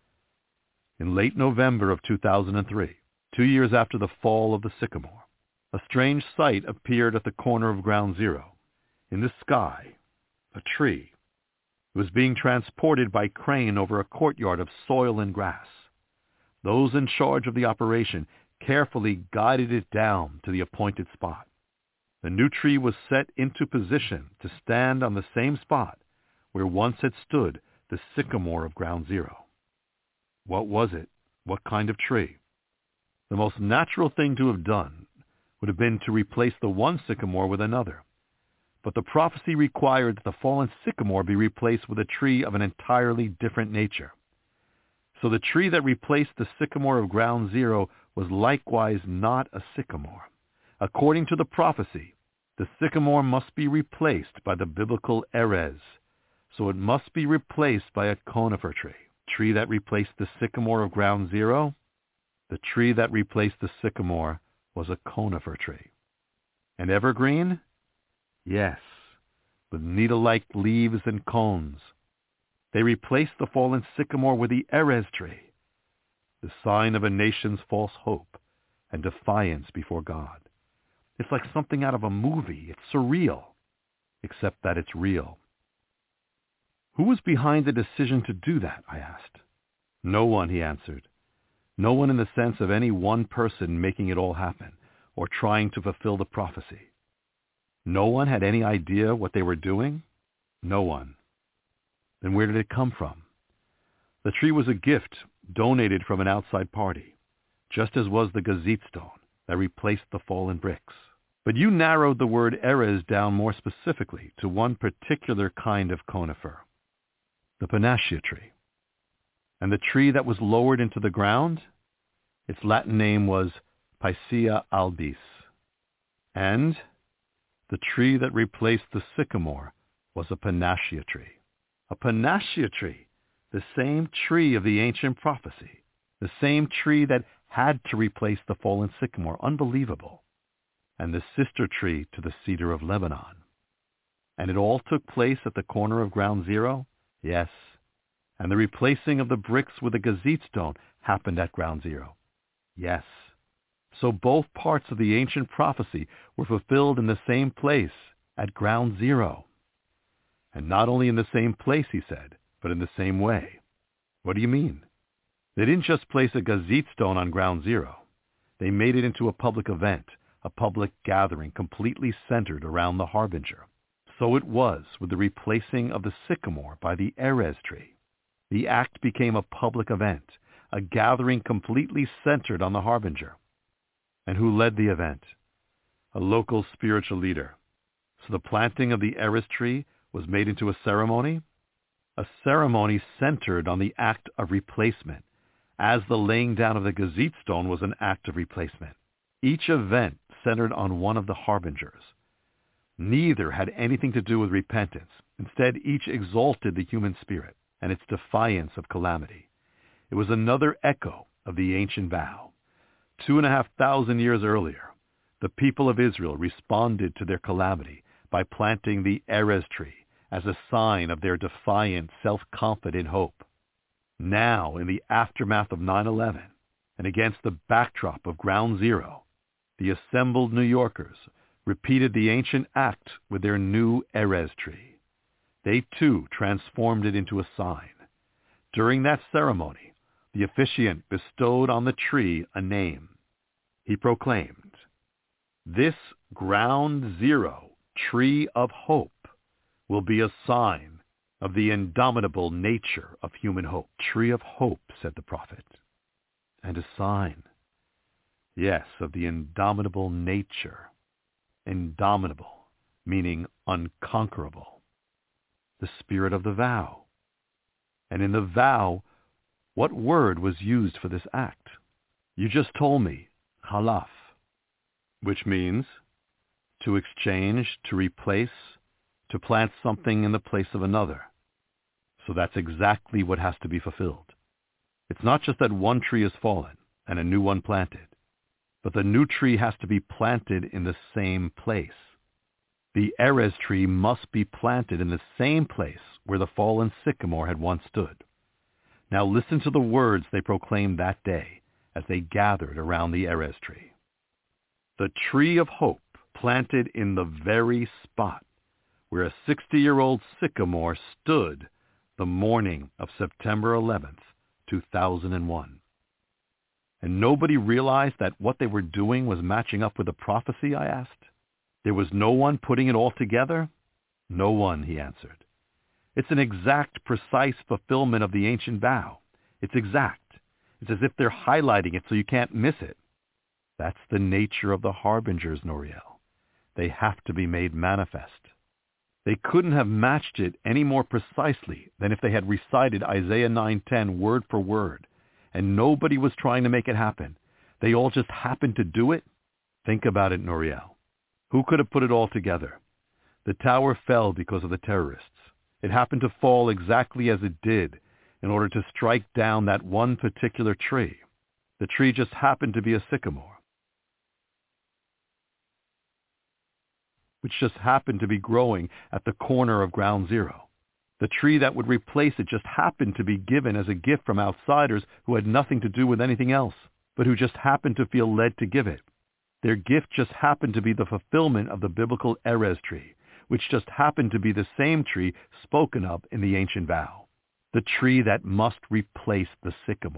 In late November of two thousand three, two years after the fall of the sycamore, a strange sight appeared at the corner of ground zero. In the sky, a tree. It was being transported by crane over a courtyard of soil and grass. Those in charge of the operation carefully guided it down to the appointed spot. The new tree was set into position to stand on the same spot where once had stood the sycamore of ground zero. What was it? What kind of tree? The most natural thing to have done would have been to replace the one sycamore with another. But the prophecy required that the fallen sycamore be replaced with a tree of an entirely different nature. So the tree that replaced the sycamore of ground zero was likewise not a sycamore. According to the prophecy, the sycamore must be replaced by the biblical Erez. So it must be replaced by a conifer tree. Tree that replaced the sycamore of ground zero? The tree that replaced the sycamore was a conifer tree. An evergreen? Yes, with needle-like leaves and cones. They replaced the fallen sycamore with the Erez tree, the sign of a nation's false hope and defiance before God. It's like something out of a movie. It's surreal, except that it's real. Who was behind the decision to do that, I asked. No one, he answered. No one in the sense of any one person making it all happen or trying to fulfill the prophecy. No one had any idea what they were doing? No one. Then where did it come from? The tree was a gift donated from an outside party, just as was the gazit stone that replaced the fallen bricks. But you narrowed the word Erez down more specifically to one particular kind of conifer, the Panacea tree. And the tree that was lowered into the ground, its Latin name was Picea albis. And the tree that replaced the sycamore was a Panacea tree. A Panacea tree, the same tree of the ancient prophecy, the same tree that had to replace the fallen sycamore. Unbelievable. And the sister tree to the cedar of Lebanon. And it all took place at the corner of ground zero? Yes. And the replacing of the bricks with the gazit stone happened at ground zero? Yes. So both parts of the ancient prophecy were fulfilled in the same place, at ground zero. And not only in the same place, he said, but in the same way. What do you mean? They didn't just place a gazit stone on ground zero. They made it into a public event, a public gathering completely centered around the harbinger. So it was with the replacing of the sycamore by the Erez tree. The act became a public event, a gathering completely centered on the harbinger. And who led the event? A local spiritual leader. So the planting of the Erez tree was made into a ceremony? A ceremony centered on the act of replacement, as the laying down of the gazit stone was an act of replacement. Each event centered on one of the harbingers. Neither had anything to do with repentance. Instead, each exalted the human spirit and its defiance of calamity. It was another echo of the ancient vow. Two and a half thousand years earlier, the people of Israel responded to their calamity by planting the Erez tree as a sign of their defiant, self-confident hope. Now, in the aftermath of nine eleven, and against the backdrop of ground zero, the assembled New Yorkers repeated the ancient act with their new Erez tree. They too transformed it into a sign. During that ceremony, the officiant bestowed on the tree a name. He proclaimed, "This ground zero tree of hope will be a sign of the indomitable nature of human hope." Tree of hope, said the prophet, and a sign. Yes, of the indomitable nature. Indomitable, meaning unconquerable. The spirit of the vow. And in the vow, what word was used for this act? You just told me, halaf, which means to exchange, to replace, to plant something in the place of another. So that's exactly what has to be fulfilled. It's not just that one tree has fallen and a new one planted, but the new tree has to be planted in the same place. The Erez tree must be planted in the same place where the fallen sycamore had once stood. Now listen to the words they proclaimed that day as they gathered around the Erez tree. The tree of hope planted in the very spot where a sixty-year-old sycamore stood the morning of September eleventh, two thousand one. And nobody realized that what they were doing was matching up with the prophecy, I asked. There was no one putting it all together? No one, he answered. It's an exact, precise fulfillment of the ancient vow. It's exact. It's as if they're highlighting it so you can't miss it. That's the nature of the harbingers, Noriel. They have to be made manifest. They couldn't have matched it any more precisely than if they had recited Isaiah nine ten word for word, and nobody was trying to make it happen. They all just happened to do it. Think about it, Noriel. Who could have put it all together? The tower fell because of the terrorists. It happened to fall exactly as it did in order to strike down that one particular tree. The tree just happened to be a sycamore, which just happened to be growing at the corner of ground zero. The tree that would replace it just happened to be given as a gift from outsiders who had nothing to do with anything else, but who just happened to feel led to give it. Their gift just happened to be the fulfillment of the biblical Erez tree, which just happened to be the same tree spoken of in the ancient vow. The tree that must replace the sycamore.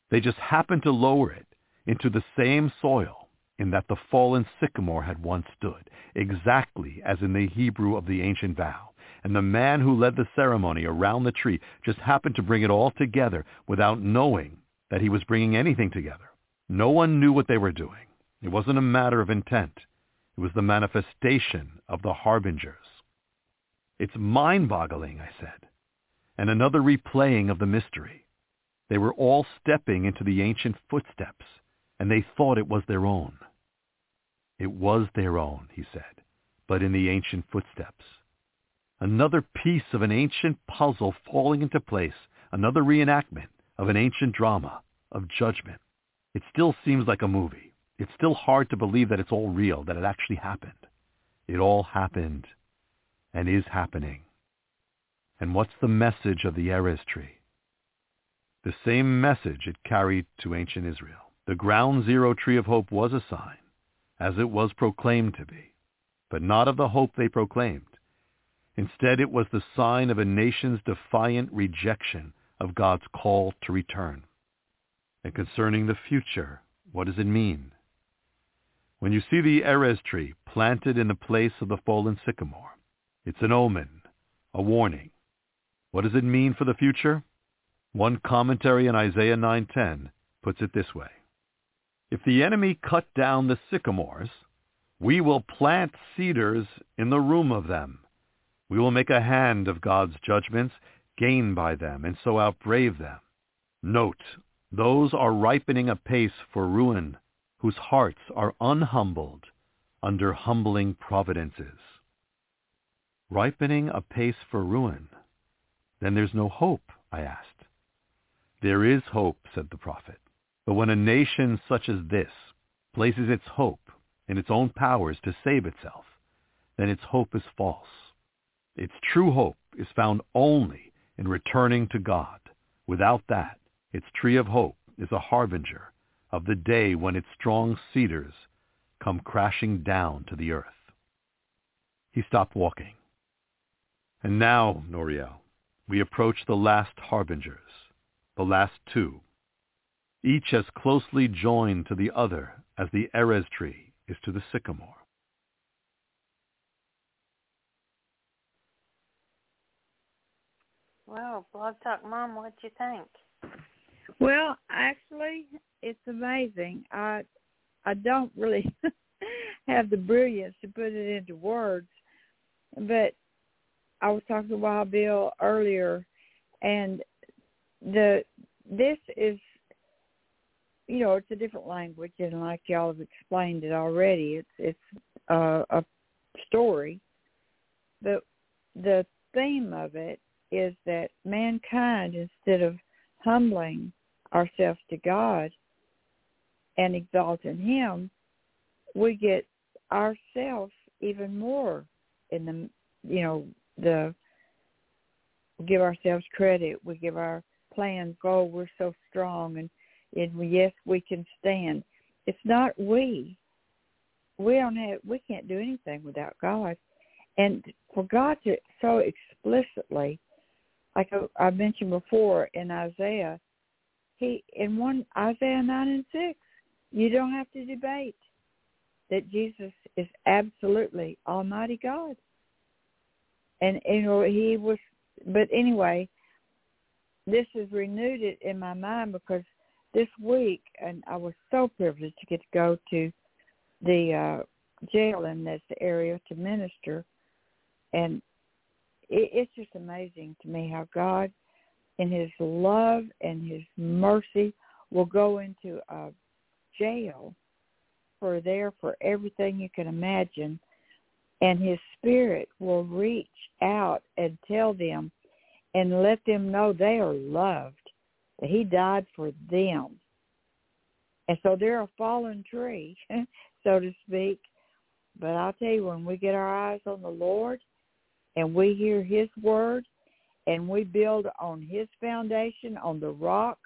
They just happened to lower it into the same soil in that the fallen sycamore had once stood, exactly as in the Hebrew of the ancient vow. And the man who led the ceremony around the tree just happened to bring it all together without knowing that he was bringing anything together. No one knew what they were doing. It wasn't a matter of intent. It was the manifestation of the harbingers. It's mind-boggling, I said, and another replaying of the mystery. They were all stepping into the ancient footsteps, and they thought it was their own. It was their own, he said, but in the ancient footsteps. Another piece of an ancient puzzle falling into place, another reenactment of an ancient drama of judgment. It still seems like a movie. It's still hard to believe that it's all real, that it actually happened. It all happened and is happening. And what's the message of the Erez tree? The same message it carried to ancient Israel. The ground zero tree of hope was a sign, as it was proclaimed to be, but not of the hope they proclaimed. Instead, it was the sign of a nation's defiant rejection of God's call to return. And concerning the future, what does it mean? When you see the Erez tree planted in the place of the fallen sycamore, it's an omen, a warning. What does it mean for the future? One commentary in Isaiah nine ten puts it this way. If the enemy cut down the sycamores, we will plant cedars in the room of them. We will make a hand of God's judgments, gain by them, and so outbrave them. Note, those are ripening apace for ruin, whose hearts are unhumbled under humbling providences. Ripening apace for ruin? Then there's no hope, I asked. There is hope, said the prophet. But when a nation such as this places its hope in its own powers to save itself, then its hope is false. Its true hope is found only in returning to God. Without that, its tree of hope is a harbinger of the day when its strong cedars come crashing down to the earth. He stopped walking. And now, Noriel, we approach the last harbingers, the last two, each as closely joined to the other as the Erez tree is to the sycamore.
Well, Blog Talk Mom, what'd you think?
Well, actually, it's amazing. I I don't really have the brilliance to put it into words, but I was talking to Wild Bill earlier, and the this is, you know, it's a different language, and like y'all have explained it already, it's it's uh, a story, but the theme of it is that mankind, instead of humbling ourselves to God and exalting Him, we get ourselves even more in the, you know, the, we give ourselves credit. We give our plans, oh, we're so strong, and, and yes, we can stand. It's not we. We don't have, we can't do anything without God. And for God to so explicitly, like I mentioned before in Isaiah, he in one Isaiah nine and six, you don't have to debate that Jesus is absolutely Almighty God. And you know he was, but anyway, this has renewed it in my mind because this week, and I was so privileged to get to go to the uh, jail in this area to minister, and it's just amazing to me how God, in His love and His mercy, will go into a jail for there for everything you can imagine, and His Spirit will reach out and tell them and let them know they are loved, that He died for them. And so they're a fallen tree, so to speak. But I'll tell you, when we get our eyes on the Lord, and we hear His word, and we build on His foundation, on the rock,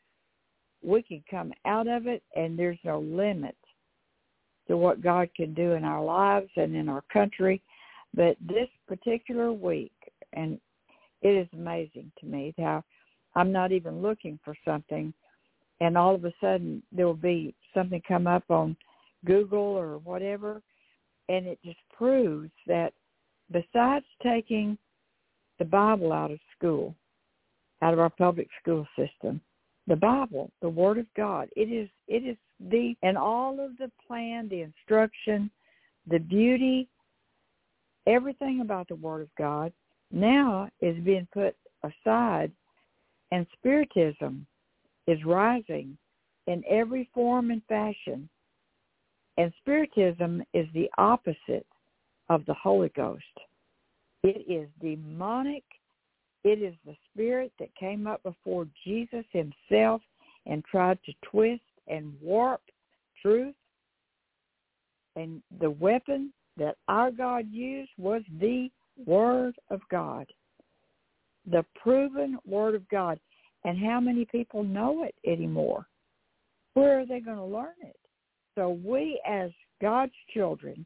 we can come out of it, and there's no limit to what God can do in our lives and in our country. But this particular week, and it is amazing to me how I'm not even looking for something, and all of a sudden there will be something come up on Google or whatever, and it just proves that besides taking the Bible out of school, out of our public school system, the Bible, the Word of God, it is it is the, and all of the plan, the instruction, the beauty, everything about the Word of God now is being put aside, and Spiritism is rising in every form and fashion. And Spiritism is the opposite of the Holy Ghost. It is demonic. It is the spirit that came up before Jesus himself and tried to twist and warp truth. And the weapon that our God used was the Word of God, the proven Word of God. And how many people know it anymore? Where are they going to learn it? So we as God's children,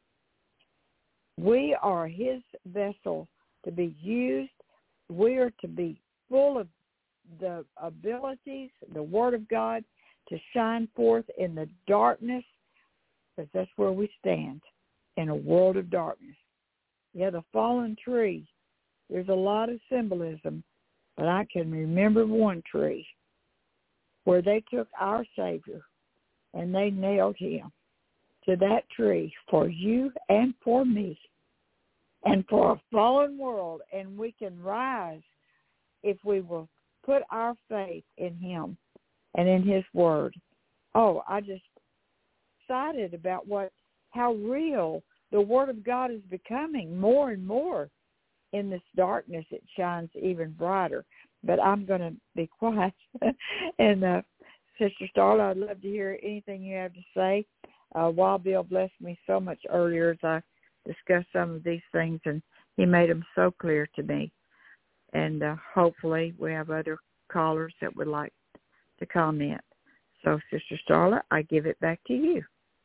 we are his vessel to be used. We are to be full of the abilities, the Word of God, to shine forth in the darkness, because that's where we stand, in a world of darkness. Yeah, the fallen tree, there's a lot of symbolism, but I can remember one tree where they took our Savior and they nailed him to that tree for you and for me and for a fallen world, and we can rise if we will put our faith in him and in his Word. Oh, I just excited about what how real the Word of God is becoming more and more. In this darkness, it shines even brighter. But I'm going to be quiet. and uh, Sister Starla, I'd love to hear anything you have to say. Uh, Wild Bill blessed me so much earlier as I discussed some of these things, and he made them so clear to me. And uh, hopefully we have other callers that would like to comment. So, Sister Starla, I give it back to you.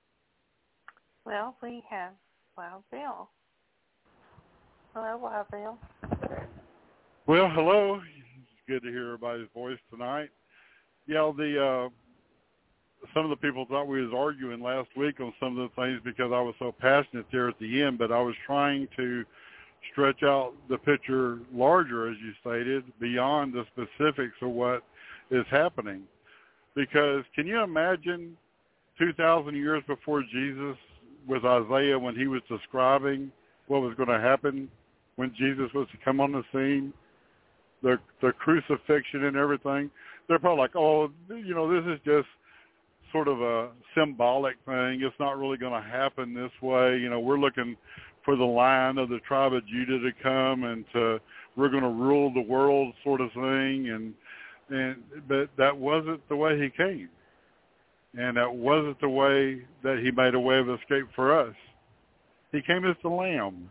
Well, we have Wild Bill. Hello, Wild Bill.
Well, hello. It's good to hear everybody's voice tonight. Yeah, the uh, some of the people thought we was arguing last week on some of the things because I was so passionate there at the end, but I was trying to stretch out the picture larger, as you stated, beyond the specifics of what is happening. Because can you imagine two thousand years before Jesus with Isaiah when he was describing what was going to happen when Jesus was to come on the scene, the the crucifixion and everything? They're probably like, oh, you know, this is just sort of a symbolic thing. It's not really going to happen this way. You know, we're looking for the Lion of the tribe of Judah to come and to, we're going to rule the world sort of thing. And, and but that wasn't the way he came. And that wasn't the way that he made a way of escape for us. He came as the Lamb.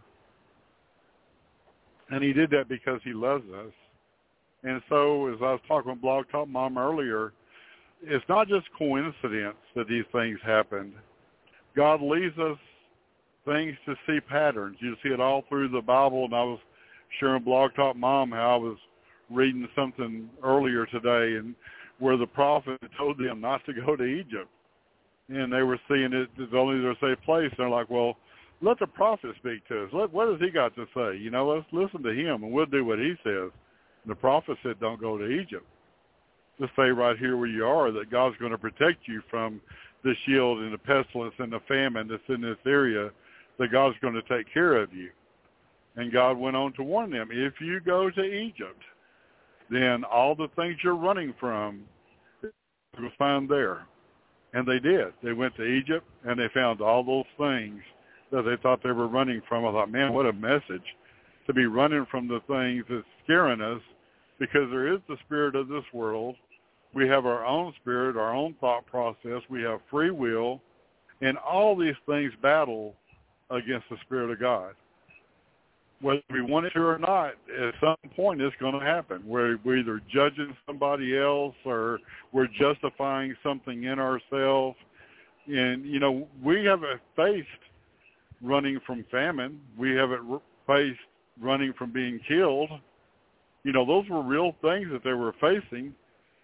And he did that because he loves us. And so, as I was talking with Blog Talk Mom earlier, it's not just coincidence that these things happened. God leaves us things to see patterns. You see it all through the Bible, and I was sharing Blog Talk Mom how I was reading something earlier today and where the prophet told them not to go to Egypt. And they were seeing it as only their safe place. They're like, well, let the prophet speak to us. Let, what has he got to say? You know, let's listen to him, and we'll do what he says. And the prophet said, don't go to Egypt. Just stay right here where you are, that God's going to protect you from the shield and the pestilence and the famine that's in this area, that God's going to take care of you. And God went on to warn them, if you go to Egypt, then all the things you're running from you'll find there. And they did. They went to Egypt, and they found all those things that they thought they were running from. I thought, man, what a message to be running from the things that's scaring us, because there is the spirit of this world. We have our own spirit, our own thought process. We have free will, and all these things battle against the Spirit of God. Whether we want it to or not, at some point it's going to happen, where we're either judging somebody else or we're justifying something in ourselves. And, you know, we haven't faced running from famine. We haven't faced running from being killed. You know, those were real things that they were facing.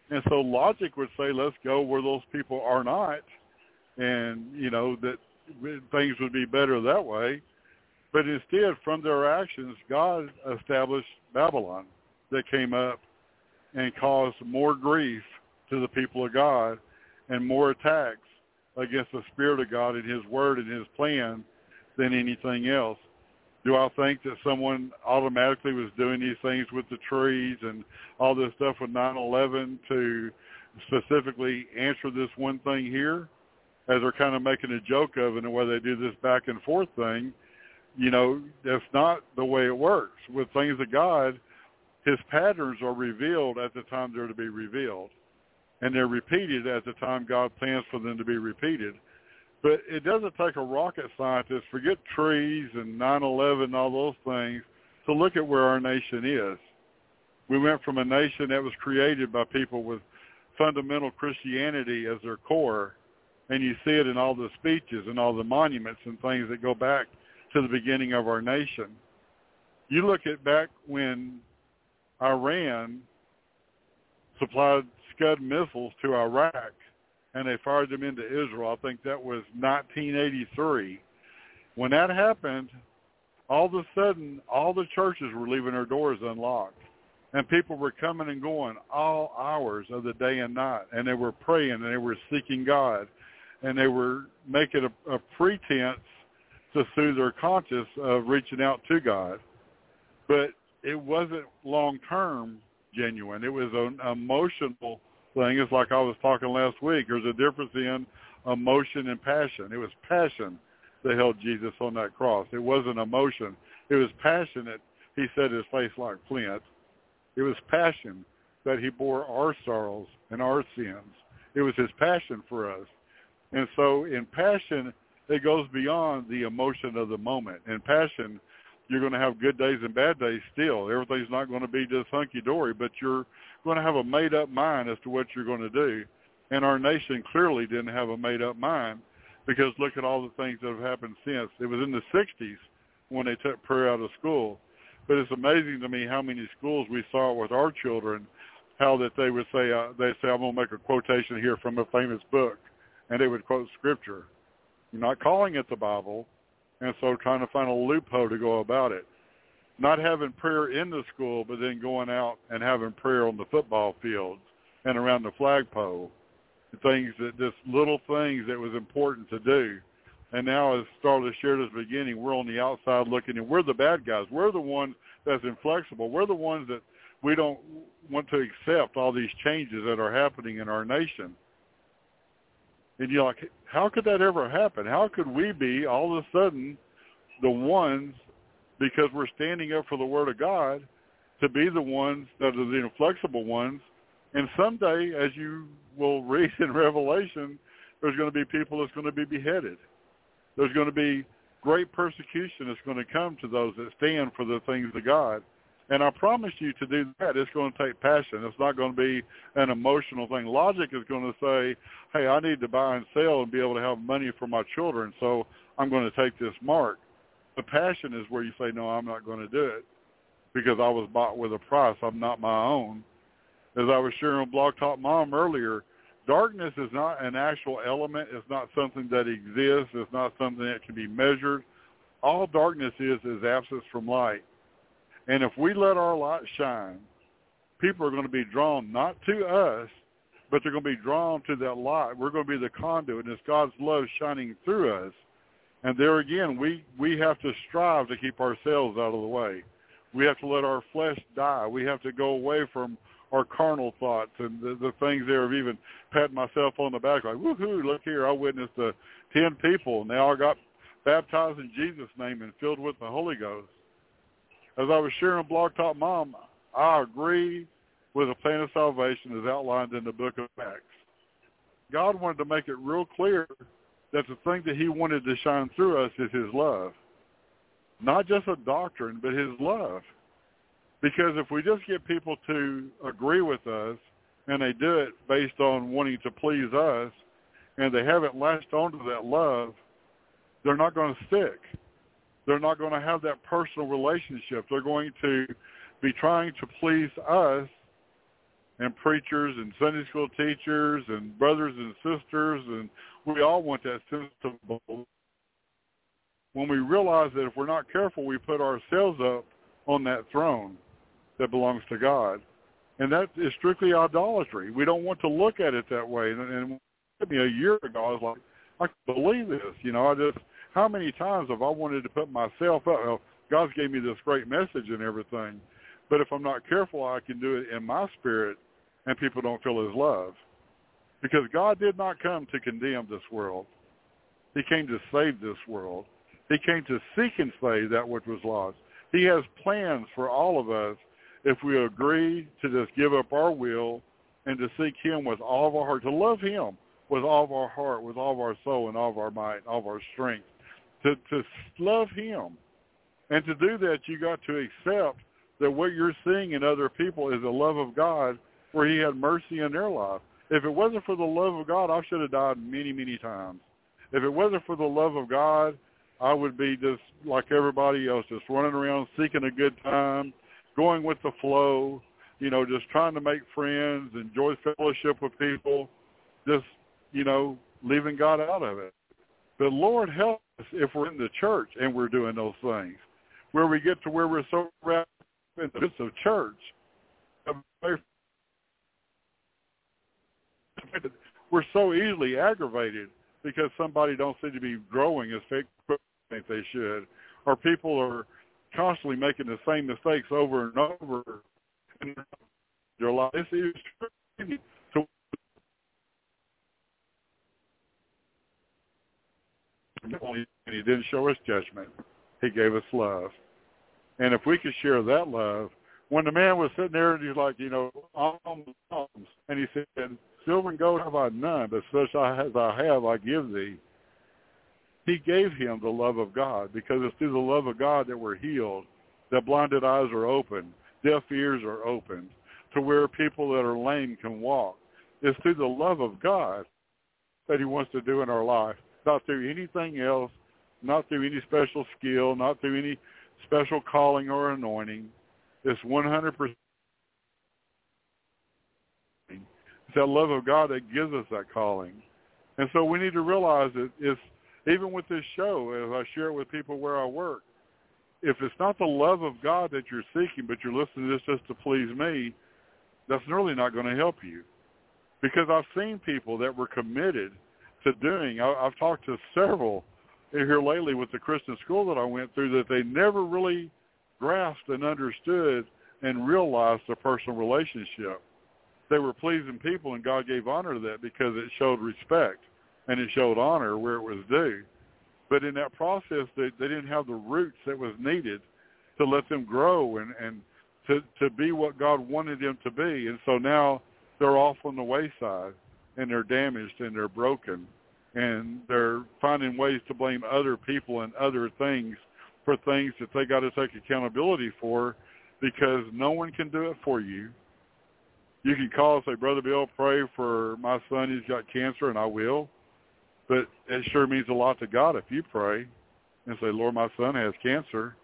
And so logic would say, let's go where those people are not, and, you know, that things would be better that way. But instead, from their actions, God established Babylon that came up and caused more grief to the people of God and more attacks against the Spirit of God and His Word and His plan than anything else. Do I think that someone automatically was doing these things with the trees and all this stuff with nine eleven to specifically answer this one thing here, as they're kind of making a joke of it, and the way they do this back and forth thing? You know, that's not the way it works. With things of God, His patterns are revealed at the time they're to be revealed, and they're repeated at the time God plans for them to be repeated. But it doesn't take a rocket scientist, forget trees and nine eleven, all those things, to look at where our nation is. We went from a nation that was created by people with fundamental Christianity as their core, and you see it in all the speeches and all the monuments and things that go back to the beginning of our nation. You look at back when Iran supplied Scud missiles to Iraq, and they fired them into Israel. I think that was nineteen eighty-three. When that happened, all of a sudden, all the churches were leaving their doors unlocked, and people were coming and going all hours of the day and night, and they were praying, and they were seeking God, and they were making a, a pretense to soothe their conscience of reaching out to God. But it wasn't long-term genuine. It was an emotional thing. It's like I was talking last week. There's a difference in emotion and passion. It was passion that held Jesus on that cross. It wasn't emotion. It was passion that He set His face like flint. It was passion that He bore our sorrows and our sins. It was His passion for us. And so in passion, it goes beyond the emotion of the moment. In passion, you're going to have good days and bad days still. Everything's not going to be just hunky-dory, but you're going to have a made-up mind as to what you're going to do. And our nation clearly didn't have a made-up mind, because look at all the things that have happened since. It was in the sixties when they took prayer out of school. But it's amazing to me how many schools we saw with our children, how that they would say, uh, they say, I'm going to make a quotation here from a famous book, and they would quote Scripture. You're not calling it the Bible, and so trying to find a loophole to go about it. Not having prayer in the school, but then going out and having prayer on the football fields and around the flagpole. Things that, just little things that was important to do. And now, as Starla shared at the beginning, we're on the outside looking, and we're the bad guys. We're the ones that's inflexible. We're the ones that we don't want to accept all these changes that are happening in our nation. And you're like, how could that ever happen? How could we be all of a sudden the ones, because we're standing up for the Word of God, to be the ones that are the inflexible ones? And someday, as you will read in Revelation, there's going to be people that's going to be beheaded. There's going to be great persecution that's going to come to those that stand for the things of God. And I promise you, to do that, it's going to take passion. It's not going to be an emotional thing. Logic is going to say, hey, I need to buy and sell and be able to have money for my children, so I'm going to take this mark. The passion is where you say, no, I'm not going to do it because I was bought with a price. I'm not my own. As I was sharing on Blog Talk Mom earlier, darkness is not an actual element. It's not something that exists. It's not something that can be measured. All darkness is is absence from light. And if we let our light shine, people are going to be drawn not to us, but they're going to be drawn to that light. We're going to be the conduit, and it's God's love shining through us. And there again, we, we have to strive to keep ourselves out of the way. We have to let our flesh die. We have to go away from our carnal thoughts and the, the things there of even patting myself on the back like, woohoo, look here, I witnessed the ten people, and they all got baptized in Jesus' name and filled with the Holy Ghost. As I was sharing Blog Talk Mom, I agree with the plan of salvation as outlined in the book of Acts. God wanted to make it real clear that the thing that He wanted to shine through us is His love. Not just a doctrine, but His love. Because if we just get people to agree with us, and they do it based on wanting to please us, and they haven't latched onto that love, they're not going to stick. They're not going to have that personal relationship. They're going to be trying to please us and preachers and Sunday school teachers and brothers and sisters, and we all want that sense of belonging. When we realize that if we're not careful, we put ourselves up on that throne that belongs to God. And that is strictly idolatry. We don't want to look at it that way. And, and maybe a year ago, I was like, I can't believe this. You know, I just, how many times have I wanted to put myself up? Well, God's gave me this great message and everything. But if I'm not careful, I can do it in my spirit, and people don't feel his love. Because God did not come to condemn this world. He came to save this world. He came to seek and save that which was lost. He has plans for all of us if we agree to just give up our will and to seek him with all of our heart, to love him with all of our heart, with all of our soul, and all of our might, and all of our strength, to, to love him. And to do that, you got to accept that what you're seeing in other people is the love of God, where he had mercy in their life. If it wasn't for the love of God, I should have died many, many times. If it wasn't for the love of God, I would be just like everybody else, just running around seeking a good time, going with the flow, you know, just trying to make friends, enjoy fellowship with people, just, you know, leaving God out of it. But Lord help us if we're in the church and we're doing those things, where we get to where we're so wrapped in the midst of church. We're so easily aggravated because somebody don't seem to be growing as they think they should, or people are constantly making the same mistakes over and over in their life. It's, it's so and he didn't show us judgment. He gave us love. And if we could share that love, when the man was sitting there and he's like, you know, alms, alms, and he said, silver and gold have I none, but such as I have I give thee. He gave him the love of God, because it's through the love of God that we're healed, that blinded eyes are opened, deaf ears are opened, to where people that are lame can walk. It's through the love of God that he wants to do in our life, not through anything else, not through any special skill, not through any special calling or anointing. It's one hundred percent it's that love of God that gives us that calling. And so we need to realize that it's, even with this show, as I share it with people where I work, if it's not the love of God that you're seeking, but you're listening to this just to please me, that's really not going to help you. Because I've seen people that were committed to doing, I, I've talked to several here lately with the Christian school that I went through, that they never really grasped and understood and realized a personal relationship. They were pleasing people, and God gave honor to that because it showed respect and it showed honor where it was due. But in that process, they, they didn't have the roots that was needed to let them grow and, and to, to be what God wanted them to be. And so now they're off on the wayside, and they're damaged, and they're broken, and they're finding ways to blame other people and other things for things that they got to take accountability for, because no one can do it for you. You can call and say, Brother Bill, pray for my son, he's got cancer, and I will. But it sure means a lot to God if you pray and say, Lord, my son has cancer.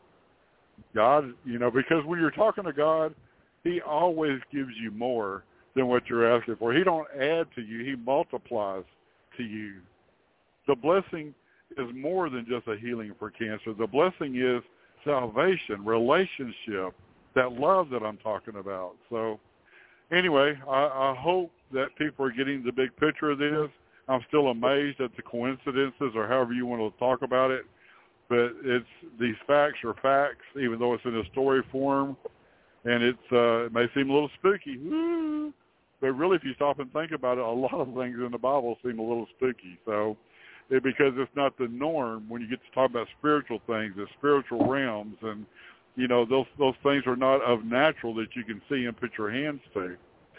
God, you know, because when you're talking to God, he always gives you more than what you're asking for. He don't add to you. He multiplies to you. The blessing is more than just a healing for cancer. The blessing is salvation, relationship, that love that I'm talking about. So anyway, I, I hope that people are getting the big picture of this. I'm still amazed at the coincidences, or however you want to talk about it. But it's, these facts are facts, even though it's in a story form. And it's, uh, it may seem a little spooky. Woo! But really, if you stop and think about it, a lot of things in the Bible seem a little spooky. So it, because it's not the norm when you get to talk about spiritual things, the spiritual realms, and, you know, those those things are not of natural that you can see and put your hands to.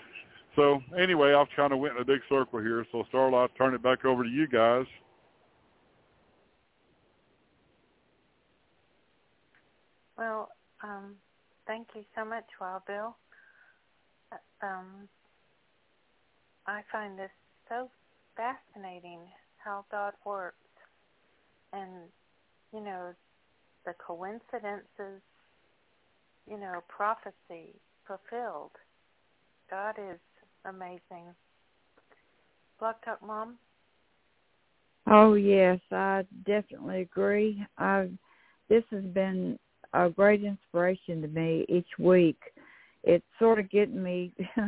So anyway, I've kind of went in a big circle here. So Starla, I'll turn it back over to you guys.
Well, um, thank you so much, Wild Bill. Um, I find this so fascinating, how God works, and, you know, the coincidences, you know, prophecy fulfilled. God is amazing. Blog Talk Mom?
Oh, yes, I definitely agree. I This has been a great inspiration to me each week. It's sort of getting me,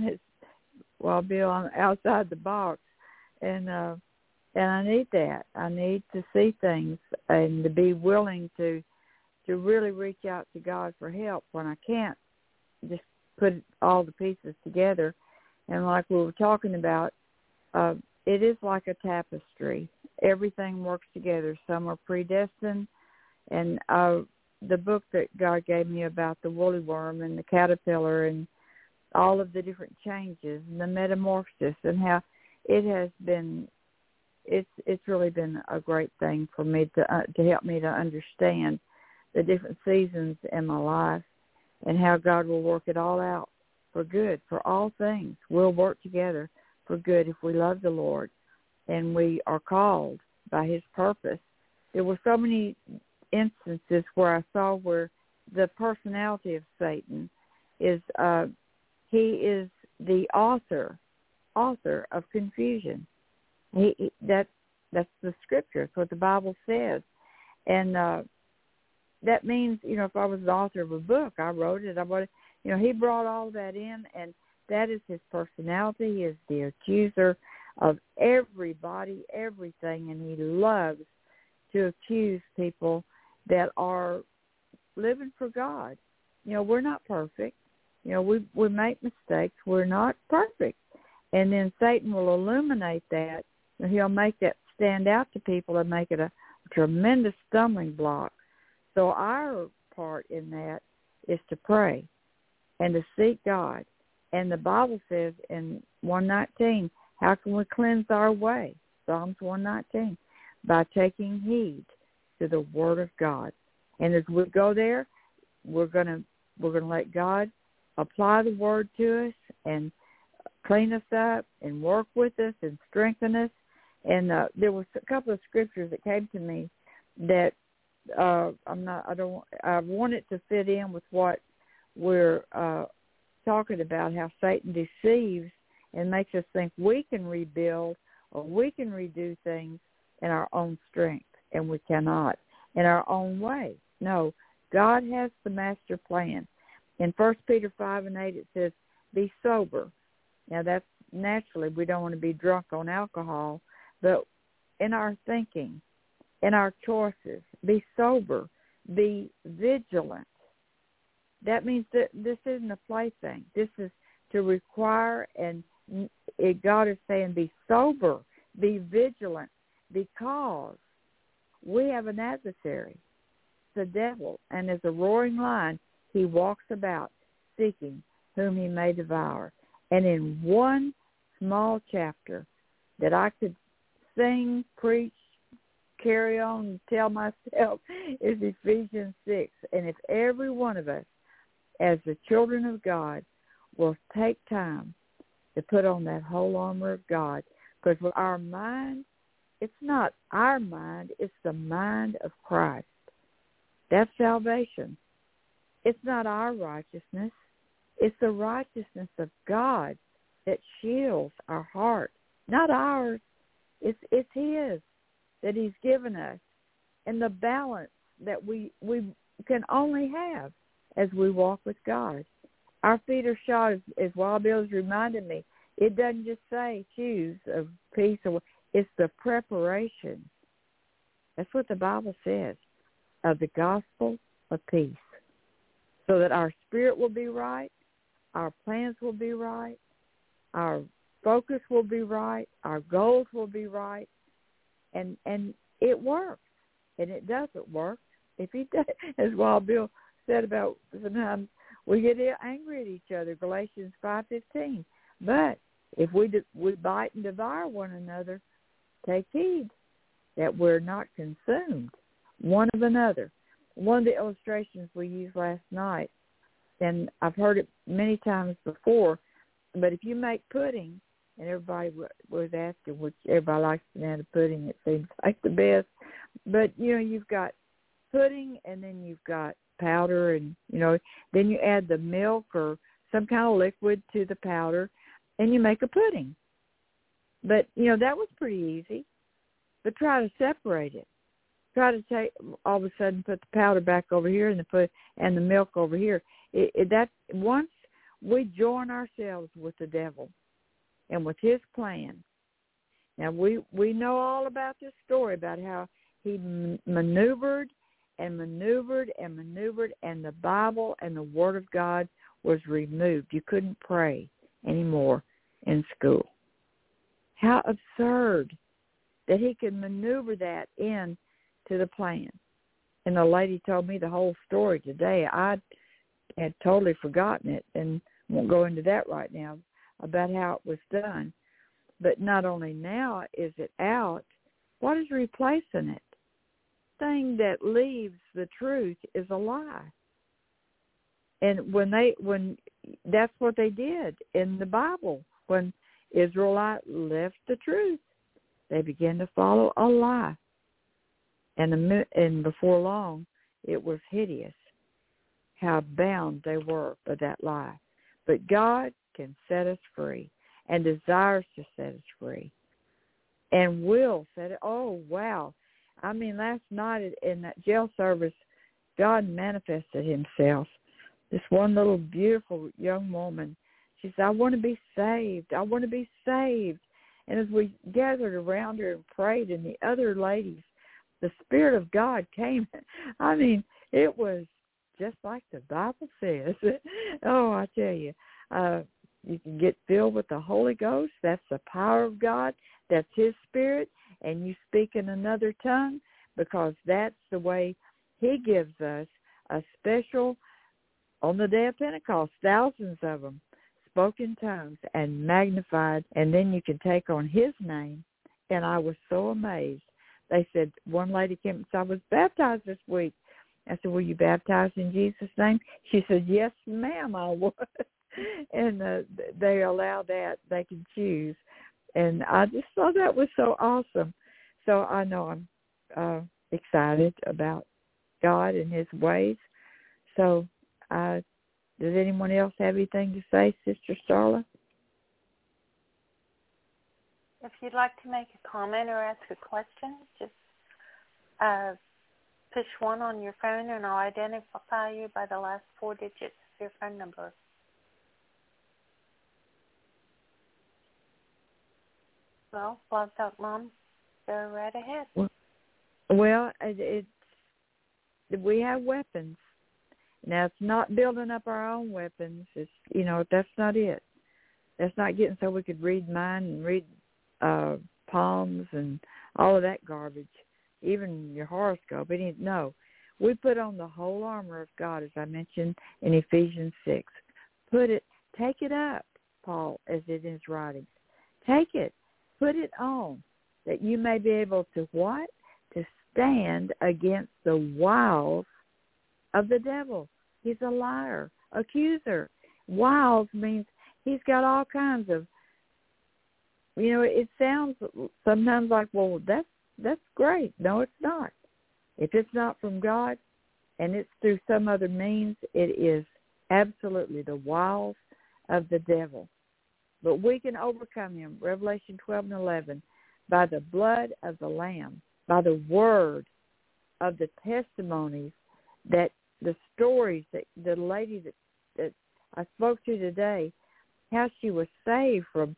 well, Bill, I'm outside the box, and uh, and I need that. I need to see things and to be willing to to really reach out to God for help when I can't just put all the pieces together. And like we were talking about, uh, it is like a tapestry. Everything works together. Some are predestined, and uh, the book that God gave me about the woolly worm and the caterpillar and all of the different changes and the metamorphosis and how it has been, it's it's really been a great thing for me to uh, to help me to understand the different seasons in my life and how God will work it all out for good, for all things. We'll work together for good if we love the Lord and we are called by his purpose. There were so many instances where I saw where the personality of Satan is, uh, he is the author, author of confusion. He, he that that's the scripture. It's what the Bible says, and uh, that means, you know, if I was the author of a book, I wrote it. I wrote, you know, he brought all that in, and that is his personality. He is the accuser of everybody, everything, and he loves to accuse people that are living for God. You know, we're not perfect. You know, we we make mistakes. We're not perfect. And then Satan will illuminate that, and he'll make that stand out to people and make it a tremendous stumbling block. So our part in that is to pray and to seek God. And the Bible says in one nineteen, how can we cleanse our way? Psalms one nineteen, by taking heed to the Word of God. And as we go there, we're gonna we're gonna let God apply the Word to us and clean us up and work with us and strengthen us. And uh, there was a couple of scriptures that came to me that uh, I'm not I don't I want it to fit in with what we're uh, talking about, how Satan deceives and makes us think we can rebuild or we can redo things in our own strength, and we cannot, in our own way. No, God has the master plan. In First Peter five and eight, it says, be sober. Now, that's naturally, we don't want to be drunk on alcohol, but in our thinking, in our choices, be sober, be vigilant. That means that this isn't a plaything. This is to require, and it, God is saying be sober, be vigilant, because we have an adversary, the devil, and as a roaring lion, he walks about seeking whom he may devour. And in one small chapter that I could sing, preach, carry on, and tell myself is Ephesians six. And if every one of us, as the children of God, will take time to put on that whole armor of God, because with our mind, it's not our mind, it's the mind of Christ. That's salvation. It's not our righteousness. It's the righteousness of God that shields our heart. Not ours. It's it's his that he's given us. And the balance that we, we can only have as we walk with God. Our feet are shod, as, as Wild Bill's reminded me. It doesn't just say shoes of peace. Or, it's the preparation. That's what the Bible says, of the gospel of peace. So that our spirit will be right, our plans will be right, our focus will be right, our goals will be right, and and it works. And it doesn't work. If he does, as Wild Bill said about sometimes we get angry at each other, Galatians five fifteen. But if we de- we bite and devour one another, take heed that we're not consumed one of another. One of the illustrations we used last night, and I've heard it many times before, but if you make pudding, and everybody w- was asking, which everybody likes banana pudding, it seems like the best, but, you know, you've got pudding, and then you've got powder, and, you know, then you add the milk, or some kind of liquid to the powder, and you make a pudding. But, you know, that was pretty easy. But try to separate it. Try to take, all of a sudden put the powder back over here and the put and the milk over here. It, it, that once we join ourselves with the devil and with his plan. Now, we, we know all about this story about how he m- maneuvered and maneuvered and maneuvered, and the Bible and the Word of God was removed. You couldn't pray anymore in school. How absurd that he could maneuver that in to the plan. And the lady told me the whole story today. I had totally forgotten it and won't go into that right now about how it was done. But not only now is it out, what is replacing it? Thing that leaves the truth is a lie. And when they when that's what they did in the Bible, when Israelite left the truth, they began to follow a lie. And and before long, it was hideous how bound they were by that lie. But God can set us free and desires to set us free and will set it. Oh, wow. I mean, last night in that jail service, God manifested himself. This one little beautiful young woman, she said, I want to be saved. I want to be saved. And as we gathered around her and prayed, and the other ladies, the Spirit of God came. I mean, it was just like the Bible says. Oh, I tell you, uh, you can get filled with the Holy Ghost. That's the power of God. That's his Spirit. And you speak in another tongue, because that's the way he gives us a special, on the day of Pentecost, thousands of them, spoken tongues and magnified, and then you can take on his name. And I was so amazed. They said, one lady came and said, I was baptized this week. I said, were you baptized in Jesus' name? She said, yes, ma'am, I was. And uh, they allow that. They can choose. And I just thought that was so awesome. So I know I'm uh, excited about God and his ways. So uh, does anyone else have anything to say, Sister Starla?
If you'd like to make a comment or ask a question, just uh, push one on your phone, and I'll identify you by the last four digits of your phone number. Well, Blog Talk Mom, go right ahead.
Well, it, it, we have weapons. Now, it's not building up our own weapons. It's, you know, that's not it. That's not getting so we could read mine and read uh, palms and all of that garbage, even your horoscope. It, no, we put on the whole armor of God, as I mentioned in Ephesians six. Put it, take it up, Paul, as it is writing. Take it. Put it on, that you may be able to what? To stand against the wiles of the devil. He's a liar, accuser. Wiles means he's got all kinds of, you know, it sounds sometimes like, well, that's that's great. No, it's not. If it's not from God and it's through some other means, it is absolutely the wiles of the devil. But we can overcome him, Revelation twelve and eleven, by the blood of the Lamb, by the word of the testimonies, that the stories that the lady that, that I spoke to today, how she was saved from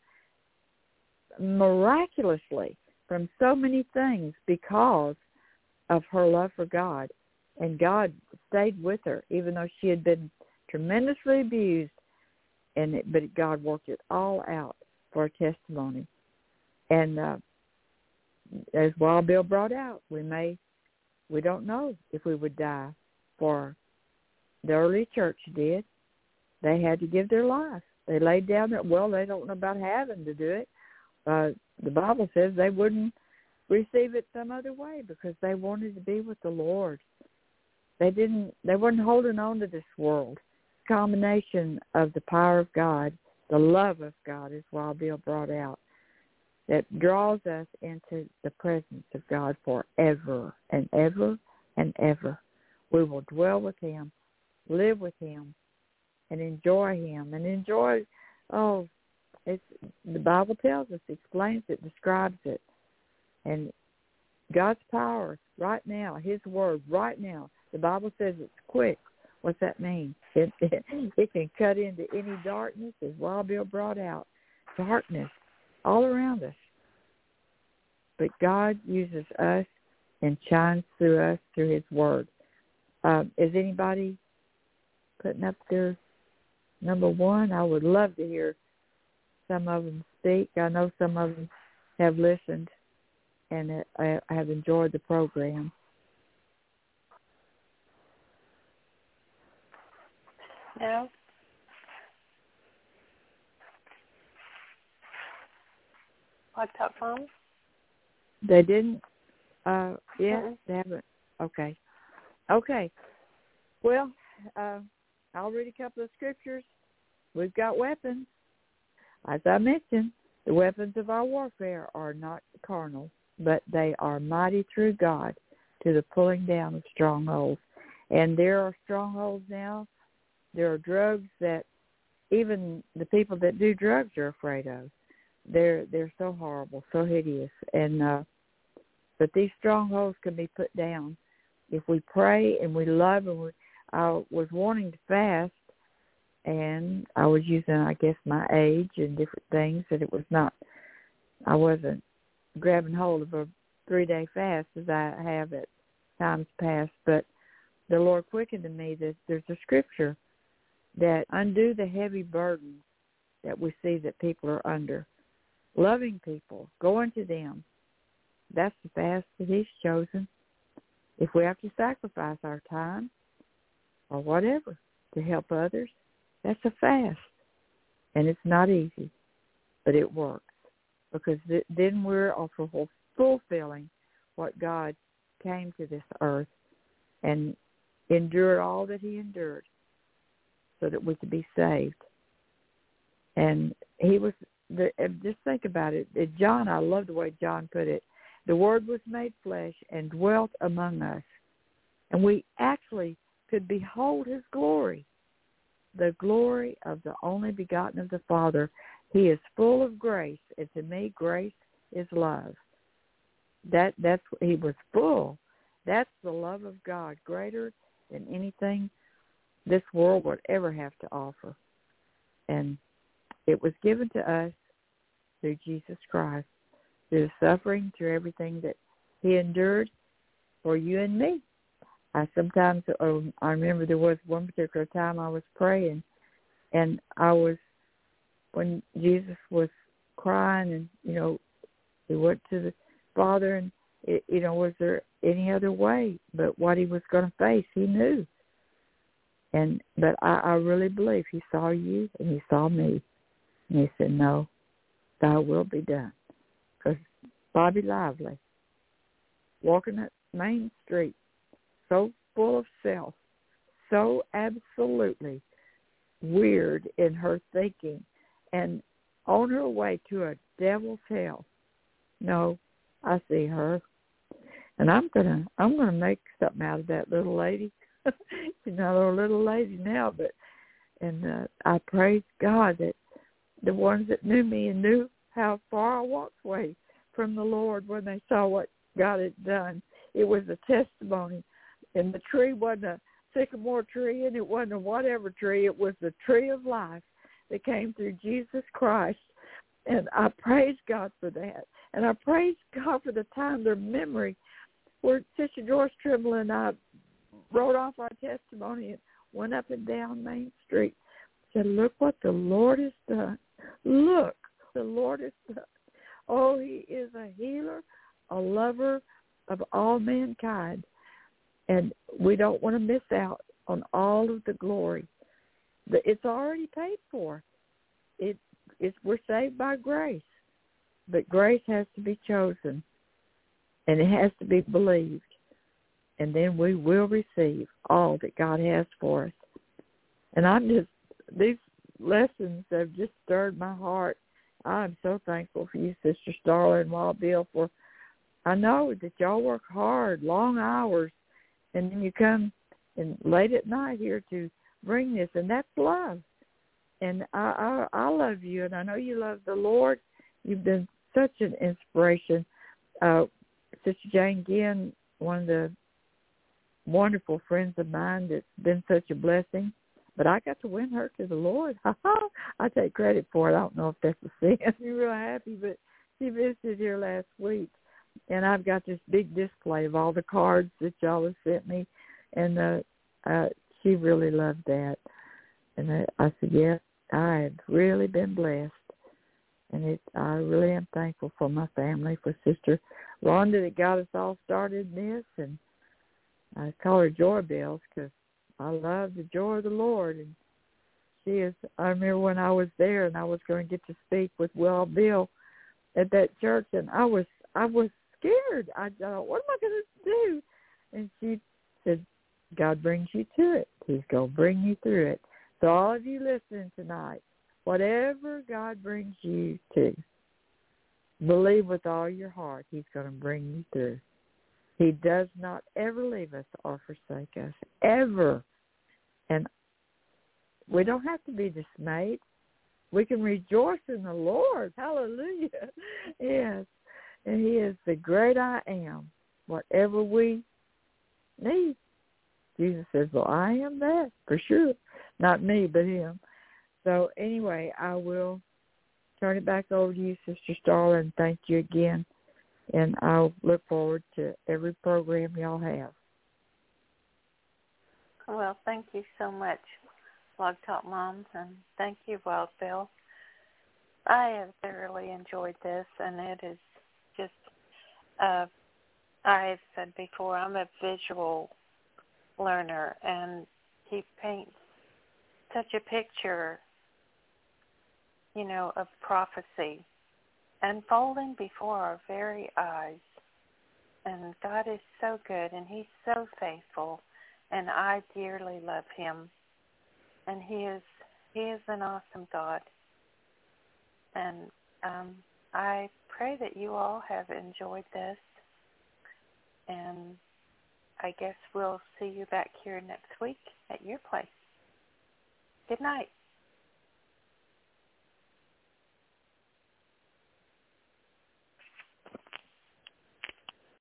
miraculously from so many things because of her love for God. And God stayed with her, even though she had been tremendously abused. And it, but God worked it all out for a testimony. And uh, as Wild Bill brought out, we may, we don't know if we would die. For the early church did. They had to give their life. They laid down their, well, they don't know about having to do it. Uh, the Bible says they wouldn't receive it some other way because they wanted to be with the Lord. They didn't, they weren't holding on to this world. Combination of the power of God, the love of God, is Wild Bill brought out, that draws us into the presence of God forever and ever and ever. We will dwell with him, live with him, and enjoy him and enjoy, oh, it's, the Bible tells us, explains it, describes it. And God's power right now, his word right now, the Bible says it's quick. What's that mean? It, it, it can cut into any darkness, as Wild Bill brought out. Darkness all around us. But God uses us and shines through us through his word. Um, is anybody putting up their number one? I would love to hear some of them speak. I know some of them have listened and I have enjoyed the program.
No. What's up, phone?
They didn't? Uh, yeah,
Mm-mm.
they haven't. Okay. Okay. Well, uh, I'll read a couple of scriptures. We've got weapons. As I mentioned, the weapons of our warfare are not carnal, but they are mighty through God to the pulling down of strongholds. And there are strongholds now. There are drugs that even the people that do drugs are afraid of. They're they're so horrible, so hideous. And uh, but these strongholds can be put down if we pray and we love. And we, I was wanting to fast, and I was using, I guess, my age and different things that it was not. I wasn't grabbing hold of a three-day fast as I have at times past. But the Lord quickened in me that there's a scripture that undo the heavy burdens that we see that people are under. Loving people, going to them. That's the fast that he's chosen. If we have to sacrifice our time or whatever to help others, that's a fast. And it's not easy, but it works. Because th- then we're also fulfilling what God came to this earth and endured all that he endured so that we could be saved. And he was, the, just think about it. John, I love the way John put it. The Word was made flesh and dwelt among us. And we actually could behold his glory, the glory of the only begotten of the Father. He is full of grace, and to me, grace is love. That that's he was full. That's the love of God, greater than anything this world would ever have to offer. And it was given to us through Jesus Christ, through the suffering, through everything that he endured for you and me. I sometimes, um, I remember there was one particular time I was praying, and I was, when Jesus was crying and, you know, he went to the Father and, it, you know, was there any other way but what he was going to face? He knew. And but I, I really believe he saw you and he saw me. And he said, no, thy will be done. Because Bobby Lively, walking that main street, so full of self, so absolutely weird in her thinking, and on her way to a devil's hell. No, I see her, and I'm gonna I'm gonna make something out of that little lady. She's not a little lady now, but and uh, I praise God that the ones that knew me and knew how far I walked away from the Lord when they saw what God had done, it was a testimony. And the tree wasn't a sycamore tree, and it wasn't a whatever tree. It was the tree of life that came through Jesus Christ. And I praise God for that. And I praise God for the time, their memory, where Sister Joyce Trimble and I wrote off our testimony and went up and down Main Street. Said, look what the Lord has done. Look, the Lord has done. Oh, he is a healer, a lover of all mankind. And we don't want to miss out on all of the glory. It's already paid for. It, it's, we're saved by grace. But grace has to be chosen, and it has to be believed. And then we will receive all that God has for us. And I'm just, these lessons have just stirred my heart. I'm so thankful for you, Sister Starla and Wild Bill, for I know that y'all work hard, long hours, and then you come and late at night here to bring this, and that's love. And I, I, I love you, and I know you love the Lord. You've been such an inspiration. Uh, Sister Jane Ginn, one of the wonderful friends of mine that's been such a blessing, but I got to win her to the Lord. I take credit for it. I don't know if that's a sin. I'm real happy, but she visited here last week, and I've got this big display of all the cards that y'all have sent me, and uh, uh, she really loved that. And I, I said, yes, I have really been blessed, and it, I really am thankful for my family, for Sister Rhonda that got us all started in this, and I call her Joy Bells because I love the joy of the Lord, and she is. I remember when I was there and I was going to get to speak with Will Bill at that church, and I was I was scared. I thought, what am I going to do? And she said, God brings you to it. He's going to bring you through it. So all of you listening tonight, whatever God brings you to, believe with all your heart He's going to bring you through. He does not ever leave us or forsake us, ever. And we don't have to be dismayed. We can rejoice in the Lord. Hallelujah. Yes. And He is the great I am, whatever we need. Jesus says, well, I am that, for sure. Not me, but Him. So anyway, I will turn it back over to you, Sister Starla, and thank you again. And I'll look forward to every program y'all have.
Well, thank you so much, Blog Talk Moms, and thank you, Wild Bill. I have thoroughly enjoyed this, and it is just, uh, I've said before, I'm a visual learner, and he paints such a picture, you know, of prophecy unfolding before our very eyes. And God is so good, and He's so faithful, and I dearly love Him. And He is He is an awesome God. And um, I pray that you all have enjoyed this. And I guess we'll see you back here next week at your place. Good night.